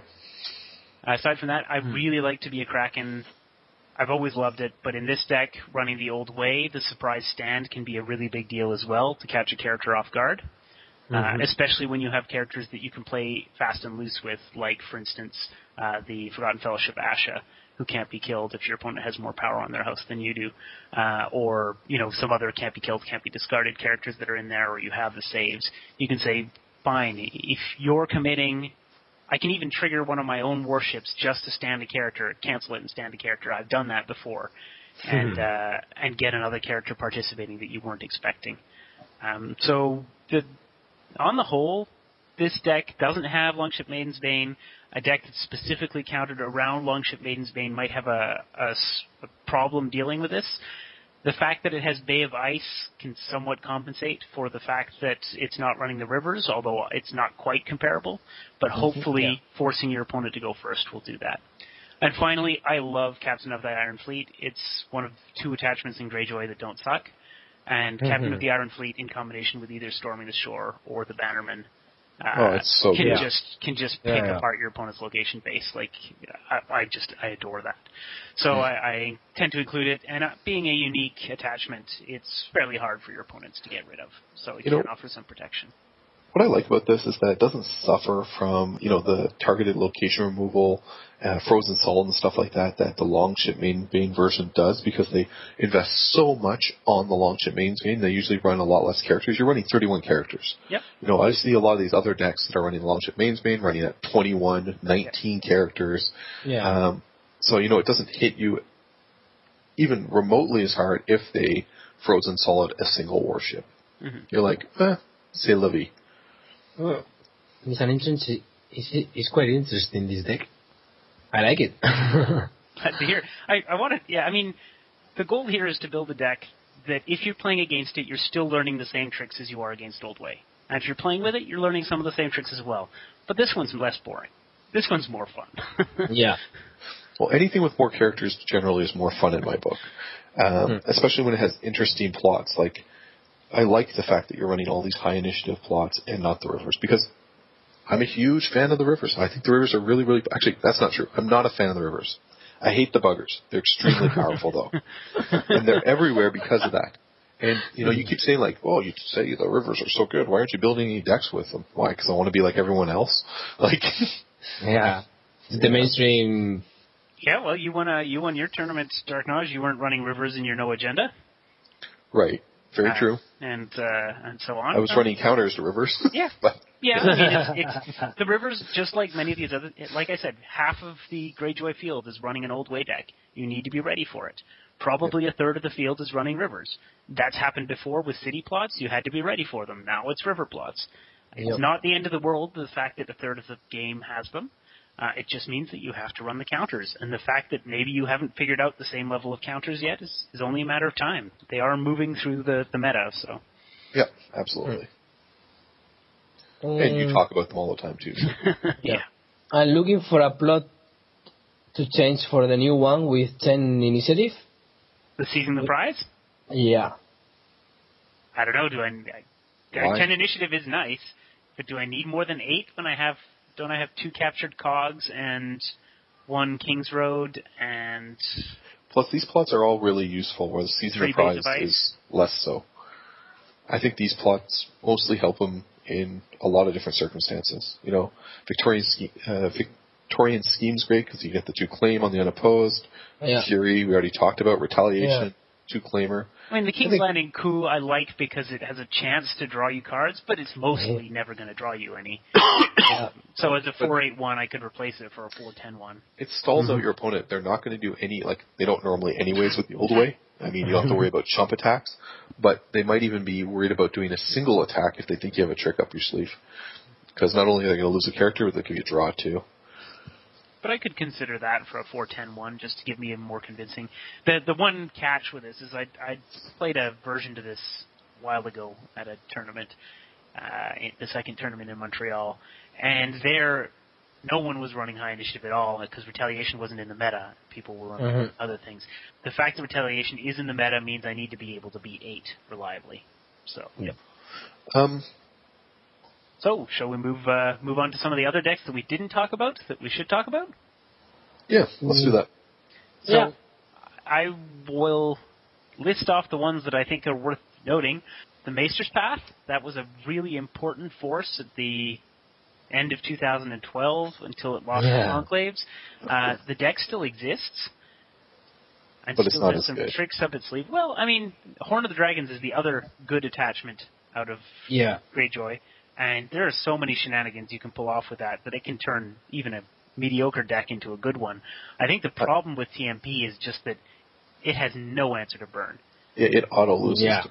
Uh, aside from that, I really like to be a Kraken. I've always loved it, but in this deck, running the old way, the surprise stand can be a really big deal as well to catch a character off guard. Mhm. Uh, especially when you have characters that you can play fast and loose with, like, for instance, uh, the Forgotten Fellowship Asha, who can't be killed if your opponent has more power on their house than you do, uh, or, you know, some other can't be killed, can't be discarded characters that are in there, or you have the saves. You can say, fine, if you're committing, I can even trigger one of my own warships just to stand a character, cancel it and stand a character. I've done that before, and uh, and get another character participating that you weren't expecting. Um, so the on the whole, this deck doesn't have Longship Maiden's Bane. A deck that's specifically countered around Longship Maiden's Bane might have a, a s- a problem dealing with this. The fact that it has Bay of Ice can somewhat compensate for the fact that it's not running the rivers, although it's not quite comparable. But hopefully yeah. forcing your opponent to go first will do that. And finally, I love Captain of the Iron Fleet. It's one of two attachments in Greyjoy that don't suck. And Captain of the Iron Fleet in combination with either Storming the Shore or the Bannerman uh, Oh, it's so can good. just can just Yeah, pick yeah. apart your opponent's location base. Like I, I just I adore that. So I, I tend to include it, and uh, being a unique attachment, it's fairly hard for your opponents to get rid of. So it You can know- offer some protection. What I like about this is that it doesn't suffer from, you know, the targeted location removal, uh, frozen solid and stuff like that that the Longship Main Bane version does, because they invest so much on the Longship Main Bane. They usually run a lot less characters. You're running thirty-one characters. Yep. You know, I see a lot of these other decks that are running Longship Main Bane running at twenty-one, nineteen characters. Yeah. Um, so, you know, it doesn't hit you even remotely as hard if they frozen solid a single warship. Mm-hmm. You're like, eh, c'est la vie. Well, it's an interesting. It's, it's quite interesting, this deck. I like it. Glad to hear. I, I want to, yeah, I mean, the goal here is to build a deck that if you're playing against it, you're still learning the same tricks as you are against Old Way. And if you're playing with it, you're learning some of the same tricks as well. But this one's less boring. This one's more fun. yeah. Well, anything with more characters generally is more fun in my book, um, Mm-hmm. especially when it has interesting plots. Like, I like the fact that you're running all these high initiative plots and not the rivers, because I'm a huge fan of the rivers. I think the rivers are really, really... Actually, that's not true. I'm not a fan of the rivers. I hate the buggers. They're extremely powerful, though. And they're everywhere because of that. And, you know, you keep saying, like, oh, you say the rivers are so good. Why aren't you building any decks with them? Why? Because I want to be like everyone else? Like... Yeah. The mainstream. Yeah, well, you won a, you won your tournament, Dark Naj. You weren't running rivers in your no agenda. Right. Very Uh, true. And uh, and so on. I was running counters to rivers. Yeah. But Yeah, I mean, it's, it's, the rivers, just like many of these other, like I said, half of the Greyjoy field is running an Old Way deck. You need to be ready for it. Probably a third of the field is running rivers. That's happened before with city plots. You had to be ready for them. Now it's river plots. It's Yep. not the end of the world, the fact that a third of the game has them. Uh, it just means that you have to run the counters. And the fact that maybe you haven't figured out the same level of counters yet is, is only a matter of time. They are moving through the, the meta, so... Yeah, absolutely. Um, And you talk about them all the time, too. Yeah. I'm looking for a plot to change for the new one with ten initiative. The season the prize? Yeah. I don't know. Do I? I Why? ten initiative is nice, but do I need more than eight when I have? Don't I have two captured cogs and one King's Road and? Plus, these plots are all really useful, where the season Three of prize base of ice. is less so. I think these plots mostly help them in a lot of different circumstances. You know, Victorian, ske- uh, Victorian scheme's great because you get the two claim on the unopposed. Yeah. Fury, we already talked about. Retaliation, Yeah. two claimer. I mean, the King's I think- Landing coup I like because it has a chance to draw you cards, but it's mostly never going to draw you any. Yeah. So as a four eight one, I could replace it for a four ten one. It stalls Mm-hmm. out your opponent. They're not going to do any, like, they don't normally anyways with the old way. I mean, you don't have to worry about chump attacks, but they might even be worried about doing a single attack if they think you have a trick up your sleeve. Because not only are they going to lose a character, but they could get draw too. But I could consider that for a four ten one just to give me a more convincing. The the one catch with this is I I played a version to this a while ago at a tournament, uh, in the second tournament in Montreal, and there no one was running high initiative at all because retaliation wasn't in the meta. People were running Mhm. other things. The fact that retaliation is in the meta means I need to be able to beat eight reliably. So. Yep. Um, So, shall we move uh, move on to some of the other decks that we didn't talk about that we should talk about? yeah, let's do that. So, Yeah. I will list off the ones that I think are worth noting. The Maester's Path, that was a really important force at the end of two thousand twelve until it lost Yeah. the Conclaves. Uh, the deck still exists. And But it's still not has as some good. tricks up its sleeve. Well, I mean, Horn of the Dragons is the other good attachment out of Yeah. Greyjoy, and there are so many shenanigans you can pull off with that that it can turn even a mediocre deck into a good one. I think the problem with T M P is just that it has no answer to burn, It, it auto loses. Yeah.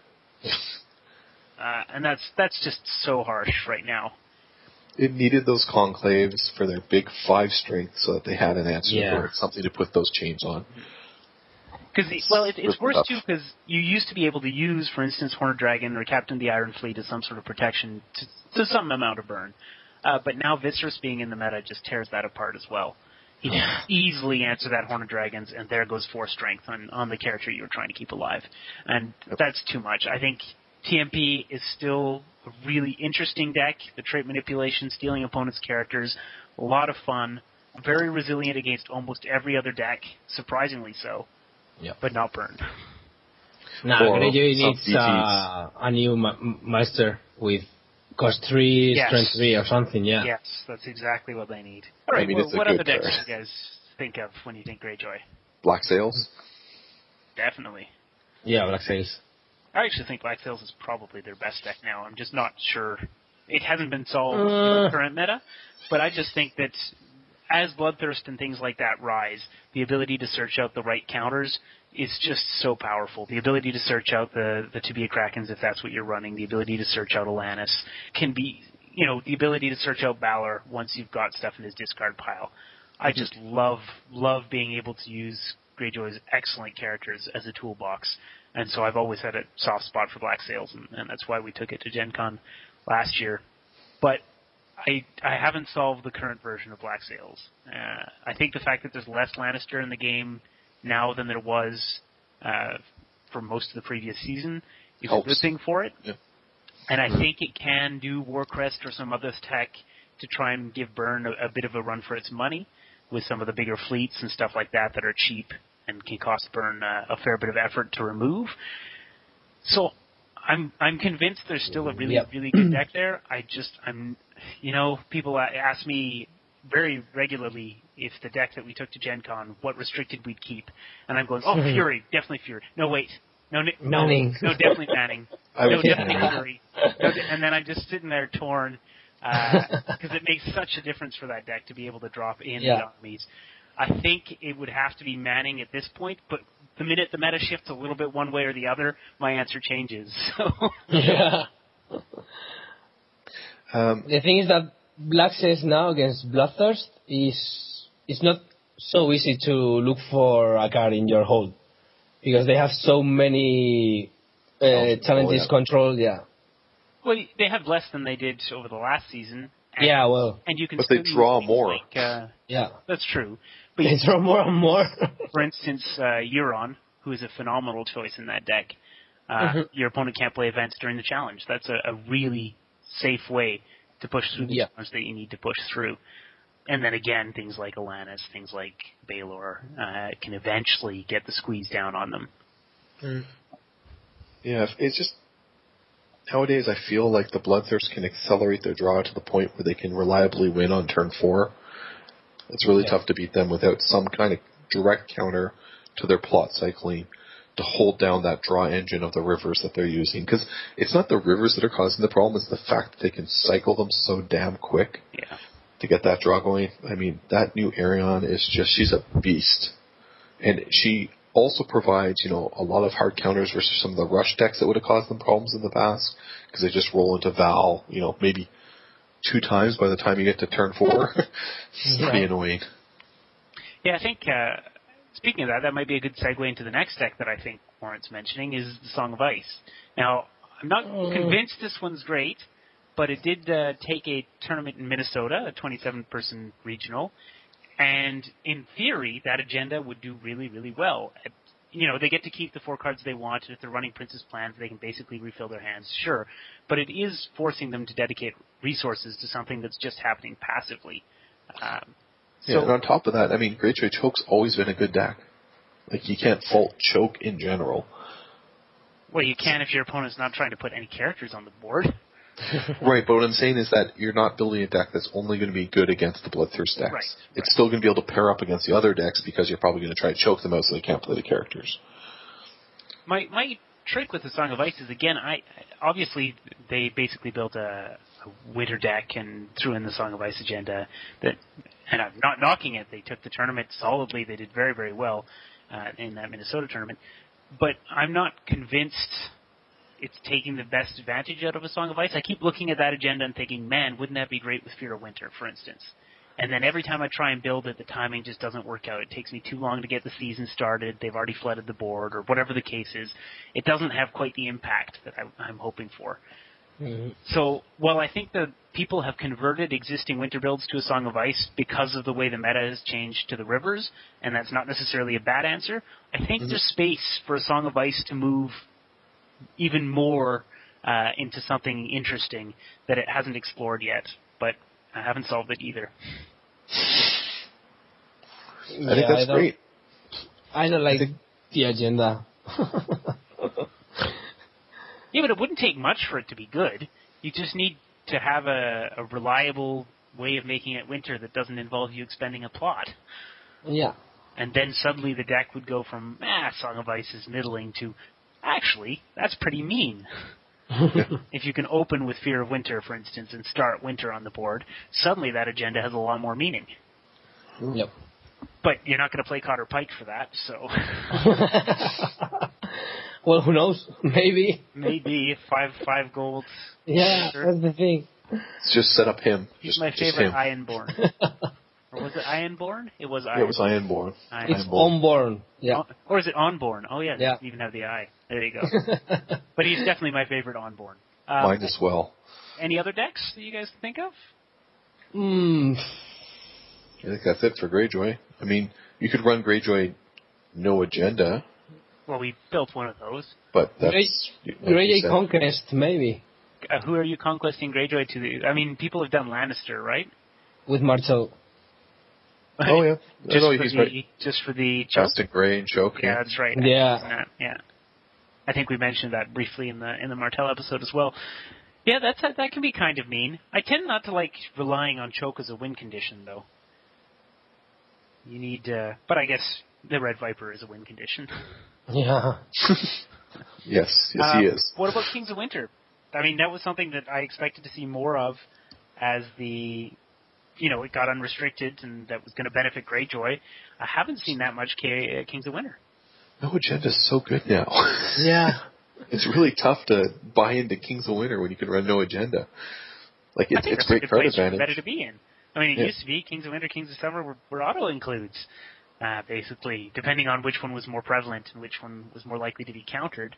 uh, and that's that's just so harsh right now. It needed those conclaves for their big five strength so that they had an answer Yeah. for it, something to put those chains on. Because well, it, it's Rip it worse up. too because you used to be able to use, for instance, Horned Dragon or Captain of the Iron Fleet as some sort of protection to, to some amount of burn. Uh, but now Viserys being in the meta just tears that apart as well. He can Yeah. easily answer that Horned Dragons, and there goes four strength on, on the character you were trying to keep alive. And that's too much. I think T M P is still a really interesting deck. The trait manipulation, stealing opponents' characters, a lot of fun. Very resilient against almost every other deck, surprisingly so. Yep. But not burn. Nah, Or Greyjoy some needs uh, a new ma- master with cost three, Yes. strength three, or something. Yeah. Yes, that's exactly what they need. All I right, mean, well, it's a what good other decks card. do you guys think of when you think Greyjoy? Black Sails? Definitely. Yeah, Black Sails. I actually think Black Sails is probably their best deck now. I'm just not sure. It hasn't been solved in Uh. the current meta, but I just think that as Bloodthirst and things like that rise, the ability to search out the right counters is just so powerful. The ability to search out the, the Tibia Krakens, if that's what you're running, the ability to search out Alanis, can be, you know, the ability to search out Balor once you've got stuff in his discard pile. I just love, love being able to use Greyjoy's excellent characters as a toolbox. And so I've always had a soft spot for Black Sails, and, and that's why we took it to Gen Con last year. But I I haven't solved the current version of Black Sails. Uh, I think the fact that there's less Lannister in the game now than there was uh, for most of the previous season is Helps. a good thing for it. Yeah. And I think it can do Warcrest or some other tech to try and give Burn a, a bit of a run for its money with some of the bigger fleets and stuff like that that are cheap and can cost Burn uh, a fair bit of effort to remove. So I'm I'm convinced there's still a really Yep. really good deck there. I just I'm you know people a- ask me very regularly if the deck that we took to Gen Con, what restricted we'd keep, and I'm going, oh Fury, definitely Fury. No wait, no no Manning. no, definitely Manning. I No would- definitely Fury. No, de- and then I'm just sitting there torn because it makes such a difference for that deck to be able to drop in Yeah. the armies. I think it would have to be Manning at this point, but the minute the meta shifts a little bit one way or the other, my answer changes. So Yeah. Um, The thing is that Black Sails now against Bloodthirst is it's not so easy to look for a card in your hold because they have so many uh, Oh, challenges yeah. controlled. Yeah. Well, they have less than they did over the last season. And, yeah, well. And you can but still they draw use more. Like, uh, yeah. That's true. But They draw more and more. For instance, uh, Euron, who is a phenomenal choice in that deck, uh, mm-hmm. your opponent can't play events during the challenge. That's a, a really safe way to push through the yeah. challenge that you need to push through. And then again, things like Alanis, things like Baelor, uh, can eventually get the squeeze down on them. Mm. Yeah, it's just nowadays I feel like the Bloodthirst can accelerate their draw to the point where they can reliably win on turn four. It's really yeah. tough to beat them without some kind of direct counter to their plot cycling to hold down that draw engine of the rivers that they're using. Because it's not the rivers that are causing the problem, it's the fact that they can cycle them so damn quick. Yeah. To get that draw going. I mean, that new Arion is just, she's a beast. And she also provides, you know, a lot of hard counters versus some of the rush decks that would have caused them problems in the past, because they just roll into Val, you know, maybe two times by the time you get to turn four. It's yeah. pretty annoying. Yeah, I think, uh, speaking of that, that might be a good segue into the next deck that I think warrants mentioning, is the Song of Ice. Now, I'm not mm. convinced this one's great, but it did uh, take a tournament in Minnesota, a twenty-seven person regional, and in theory, that agenda would do really, really well. You know, they get to keep the four cards they want, and if they're running Princess Plans, they can basically refill their hands, sure. But it is forcing them to dedicate resources to something that's just happening passively. Um, yeah, so, and on top of that, I mean, Greyjoy Choke's always been a good deck. Like, you can't fault Choke in general. Well, you can if your opponent's not trying to put any characters on the board. Right, but what I'm saying is that you're not building a deck that's only going to be good against the Bloodthirst decks. Right, it's right. still going to be able to pair up against the other decks because you're probably going to try to choke them out so they can't play the characters. My my trick with the Song of Ice is, again, I obviously they basically built a, a winter deck and threw in the Song of Ice agenda. That, and I'm not knocking it. They took the tournament solidly. They did very, very well uh, in that Minnesota tournament. But I'm not convinced it's taking the best advantage out of a Song of Ice. I keep looking at that agenda and thinking, man, wouldn't that be great with Fear of Winter, for instance? And then every time I try and build it, the timing just doesn't work out. It takes me too long to get the season started. They've already flooded the board, or whatever the case is. It doesn't have quite the impact that I, I'm hoping for. Mm-hmm. So, while I think that people have converted existing winter builds to a Song of Ice because of the way the meta has changed to the rivers, and that's not necessarily a bad answer, I think mm-hmm. there's space for a Song of Ice to move even more uh, into something interesting that it hasn't explored yet, but I haven't solved it either. I yeah, think that's I great. I don't like I think... the agenda. Yeah, but it wouldn't take much for it to be good. You just need to have a, a reliable way of making it winter that doesn't involve you expending a plot. Yeah. And then suddenly the deck would go from, ah, Song of Ice is middling to, actually, that's pretty mean. If you can open with Fear of Winter, for instance, and start winter on the board, suddenly that agenda has a lot more meaning. Yep. But you're not going to play Cotter Pike for that, so... Well, who knows? Maybe. Maybe. Five five gold. Yeah, that's the thing. Just set up him. He's just, my just favorite him. Ironborn. Or was it Ironborn? It was Ironborn. Yeah, it was Ironborn. Ironborn. It's Onborn. Yeah. On, or is it Onborn? Oh, yeah. Yeah. It doesn't even have the I. There you go. But he's definitely my favorite Onborn. Um, Mine as well. Any other decks that you guys can think of? Hmm. I think that's it for Greyjoy. I mean, you could run Greyjoy no agenda. Well, we built one of those. But that's... Grey, like Greyjoy Conquest, maybe. Uh, who are you conquesting Greyjoy to? The, I mean, people have done Lannister, right? With Marcel. Oh, yeah. just, no, for he's the, right. just for the choke? Casting Grey and choke. Yeah, that's right. Yeah. Yeah. I think we mentioned that briefly in the in the Martell episode as well. Yeah, that's that can be kind of mean. I tend not to like relying on choke as a win condition, though. You need, uh, but I guess the Red Viper is a win condition. Yeah. yes, yes, um, he is. What about Kings of Winter? I mean, that was something that I expected to see more of as the, you know, it got unrestricted and that was going to benefit Greyjoy. I haven't seen that much K- uh, Kings of Winter. No agenda's so good now. Yeah. It's really tough to buy into Kings of Winter when you can run no agenda. Like, it's, it's great card advantage. Better to be in. I mean, it yeah. used to be Kings of Winter, Kings of Summer were, were auto-includes, uh, basically, depending on which one was more prevalent and which one was more likely to be countered.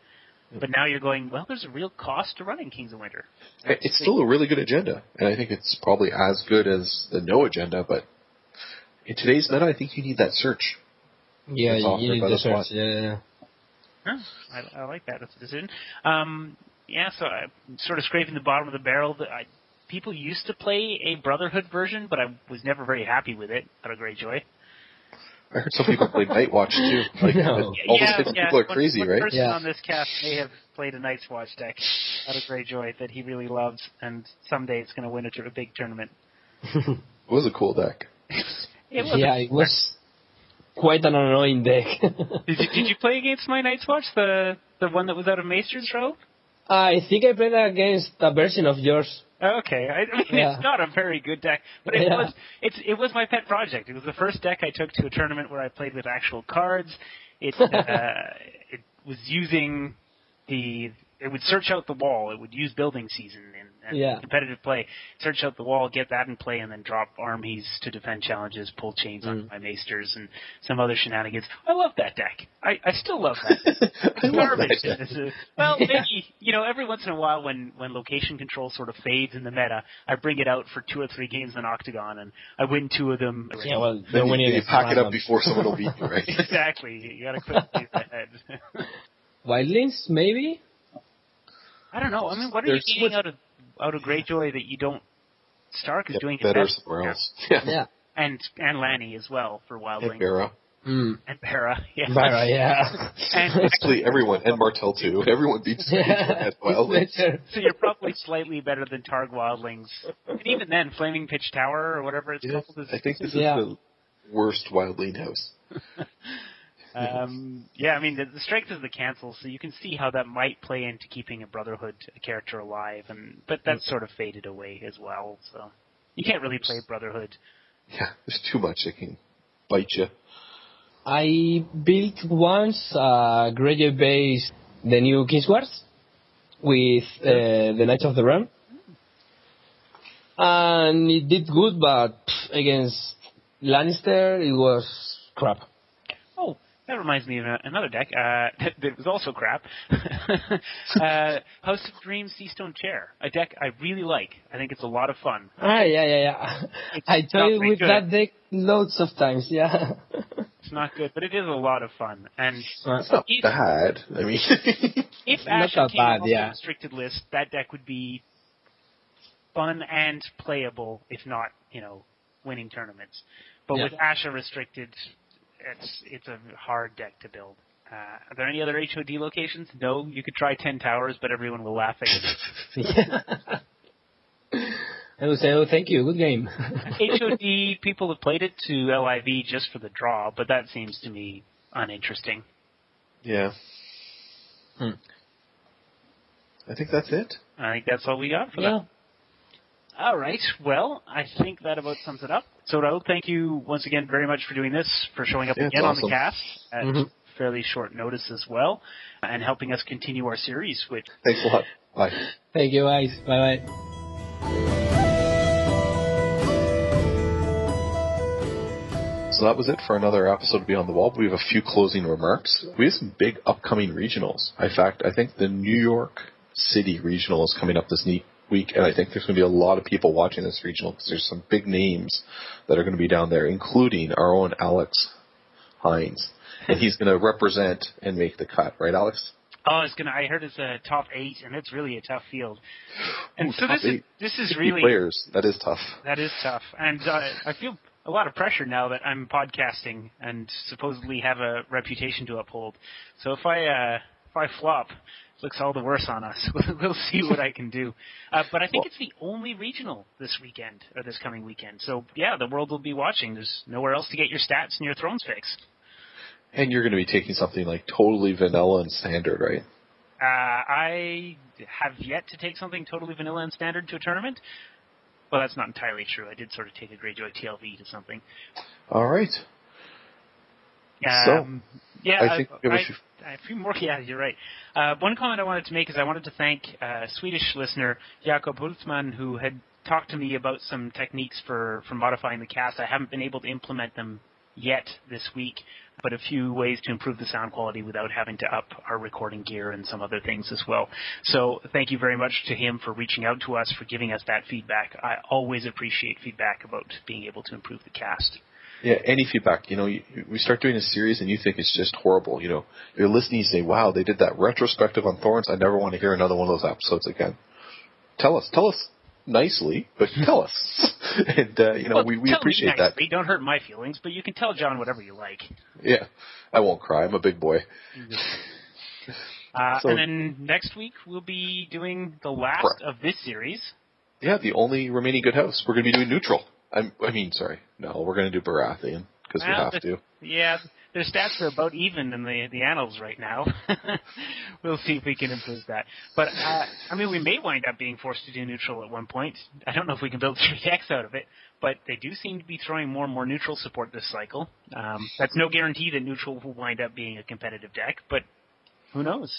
But now you're going, well, there's a real cost to running Kings of Winter. That's it's still a really good agenda, and I think it's probably as good as the no agenda, but in today's meta, I think you need that search. Yeah, It's you offered need by the the search. slot. Yeah, yeah, yeah. Huh, I, I like that. That's a decision. Um, yeah, so I'm sort of scraping the bottom of the barrel. I, people used to play a Brotherhood version, but I was never very happy with it out of Greyjoy. I heard some people play Night Watch too. Like, No. all Yeah, those different yeah. people are One- crazy, one right? person Yeah. on this cast may have played a Night's Watch deck out of Greyjoy that he really loves, and someday it's going to win a, tur- a big tournament. It was a cool deck. It was Yeah, it was quite an annoying deck. Did you, did you play against my Night's Watch, the the one that was out of Maester's Row? I think I played against a version of yours. Okay, I, I mean Yeah. it's not a very good deck, but it Yeah. was it's it was my pet project. It was the first deck I took to a tournament where I played with actual cards. It uh, it was using the it would search out the wall. It would use building season and, and Yeah. competitive play. Search out the wall, get that in play, and then drop armies to defend challenges, pull chains Mm. on my maesters, and some other shenanigans. I love that deck. I, I still love that. I love Garbage. that deck. It's a- well, maybe, you know, every once in a while when, when location control sort of fades in the meta, I bring it out for two or three games in Octagon, and I win two of them. Yeah, well, Then then you, when you you pack it up before someone will beat you, right? Exactly. You gotta quickly ahead. Wildlings, maybe? I don't know. I mean, what are There's you so getting much- out of out of Greyjoy that you don't Stark is Get doing it better best. somewhere else. Yeah. Yeah. And and Lanny as well for And Wildling. Barra. Mm. And Barra, yeah. Barra, yeah. And Basically everyone, and Martell too. Everyone beats Yeah. at Wildlands. It's better. so you're probably slightly better than Targ Wildlings. And even then, Flaming Pitch Tower or whatever it's Yeah, called is I think this is Yeah. the worst Wildling house. Um, yeah, I mean, the, the strength is the cancel, so you can see how that might play into keeping a Brotherhood character alive, and but that's sort of faded away as well. So you can't really play Brotherhood. Yeah, there's too much that can bite you. I built once uh, Greyjoy base, the new Kingsguards, with uh, the Knights of the Realm. And it did good, but pff, against Lannister, it was crap. Oh, that reminds me of a- another deck uh, that, that was also crap. uh, House of Dreams Seastone Chair, a deck I really like. I think it's a lot of fun. Ah, yeah, yeah, yeah. It's I not toyed very with good. that deck loads of times, yeah. It's not good, but it is a lot of fun. And It's not if, bad. I mean, if Not Asher that came bad, off yeah. the restricted list, that deck would be fun and playable, if not, you know, winning tournaments. But Yeah. with Asher restricted, it's it's a hard deck to build. Uh, are there any other H O D locations? No, you could try Ten Towers, but everyone will laugh at you. Yeah. I would say, oh, thank you, good game. H O D people have played it to L I V just for the draw, but that seems to me uninteresting. yeah. Hmm. I think that's it. I think that's all we got for Yeah. that. All right. Well, I think that about sums it up. So, Raul, thank you once again very much for doing this, for showing up Yeah, it's again on the awesome. cast at Mhm. fairly short notice as well, and helping us continue our series, which Thanks a lot. Bye. Thank you, guys. Bye bye. So that was it for another episode of Beyond the Wall. We have a few closing remarks. We have some big upcoming regionals. In fact, I think the New York City regional is coming up this neat week, and I think there's going to be a lot of people watching this regional because there's some big names that are going to be down there, including our own Alex Hines. And he's going to represent and make the cut, right, Alex? oh, it's gonna. I heard it's a top eight, and it's really a tough field. And Ooh, so top this is eight. this is fifty really players. That is tough. that is tough, and uh, I feel a lot of pressure now that I'm podcasting and supposedly have a reputation to uphold. So if I uh, if I flop, it looks all the worse on us. We'll see what I can do. Uh, but I think Well- it's the only regional this weekend or this coming weekend. So yeah, the world will be watching. There's nowhere else to get your stats and your Thrones fix. And you're going to be taking something like totally vanilla and standard, right? Uh, I have yet to take something totally vanilla and standard to a tournament. Well, that's not entirely true. I did sort of take a Greyjoy T L V to something. All right. Um, yeah, I think we have a I, few- I, a few more. Yeah, you're right. Uh, one comment I wanted to make is I wanted to thank uh, Swedish listener Jakob Hultman, who had talked to me about some techniques for, for modifying the cast. I haven't been able to implement them yet this week, but a few ways to improve the sound quality without having to up our recording gear and some other things as well. So thank you very much to him for reaching out to us, for giving us that feedback. I always appreciate feedback about being able to improve the cast. Yeah, any feedback. You know, you, we start doing a series and you think it's just horrible. You know, you're listening and say, wow, they did that retrospective on Thorns. I never want to hear another one of those episodes again. Tell us. Tell us nicely, but tell us. and, uh, you know, well, we, we appreciate that. Don't hurt my feelings, but you can tell John whatever you like. Yeah, I won't cry. I'm a big boy. uh, so, and then next week we'll be doing the last right. of this series. Yeah, the only remaining good house. We're going to be doing Neutral. I'm, I mean, sorry. No, we're going to do Baratheon because well, we have the, to. Yeah, their stats are about even in the, the annals right now. We'll see if we can improve that. But, uh, I mean, we may wind up being forced to do Neutral at one point. I don't know if we can build three decks out of it, but they do seem to be throwing more and more Neutral support this cycle. Um, that's no guarantee that Neutral will wind up being a competitive deck, but who knows?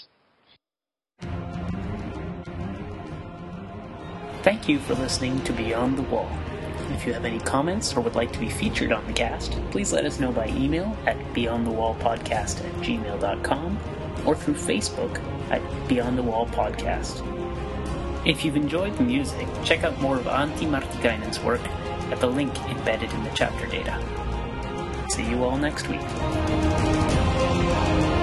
Thank you for listening to Beyond the Wall. If you have any comments or would like to be featured on the cast, please let us know by email at beyondthewallpodcast at gmail dot com or through Facebook at Beyond the Wall Podcast. If you've enjoyed the music, check out more of Antti Martikainen's work at the link embedded in the chapter data. See you all next week.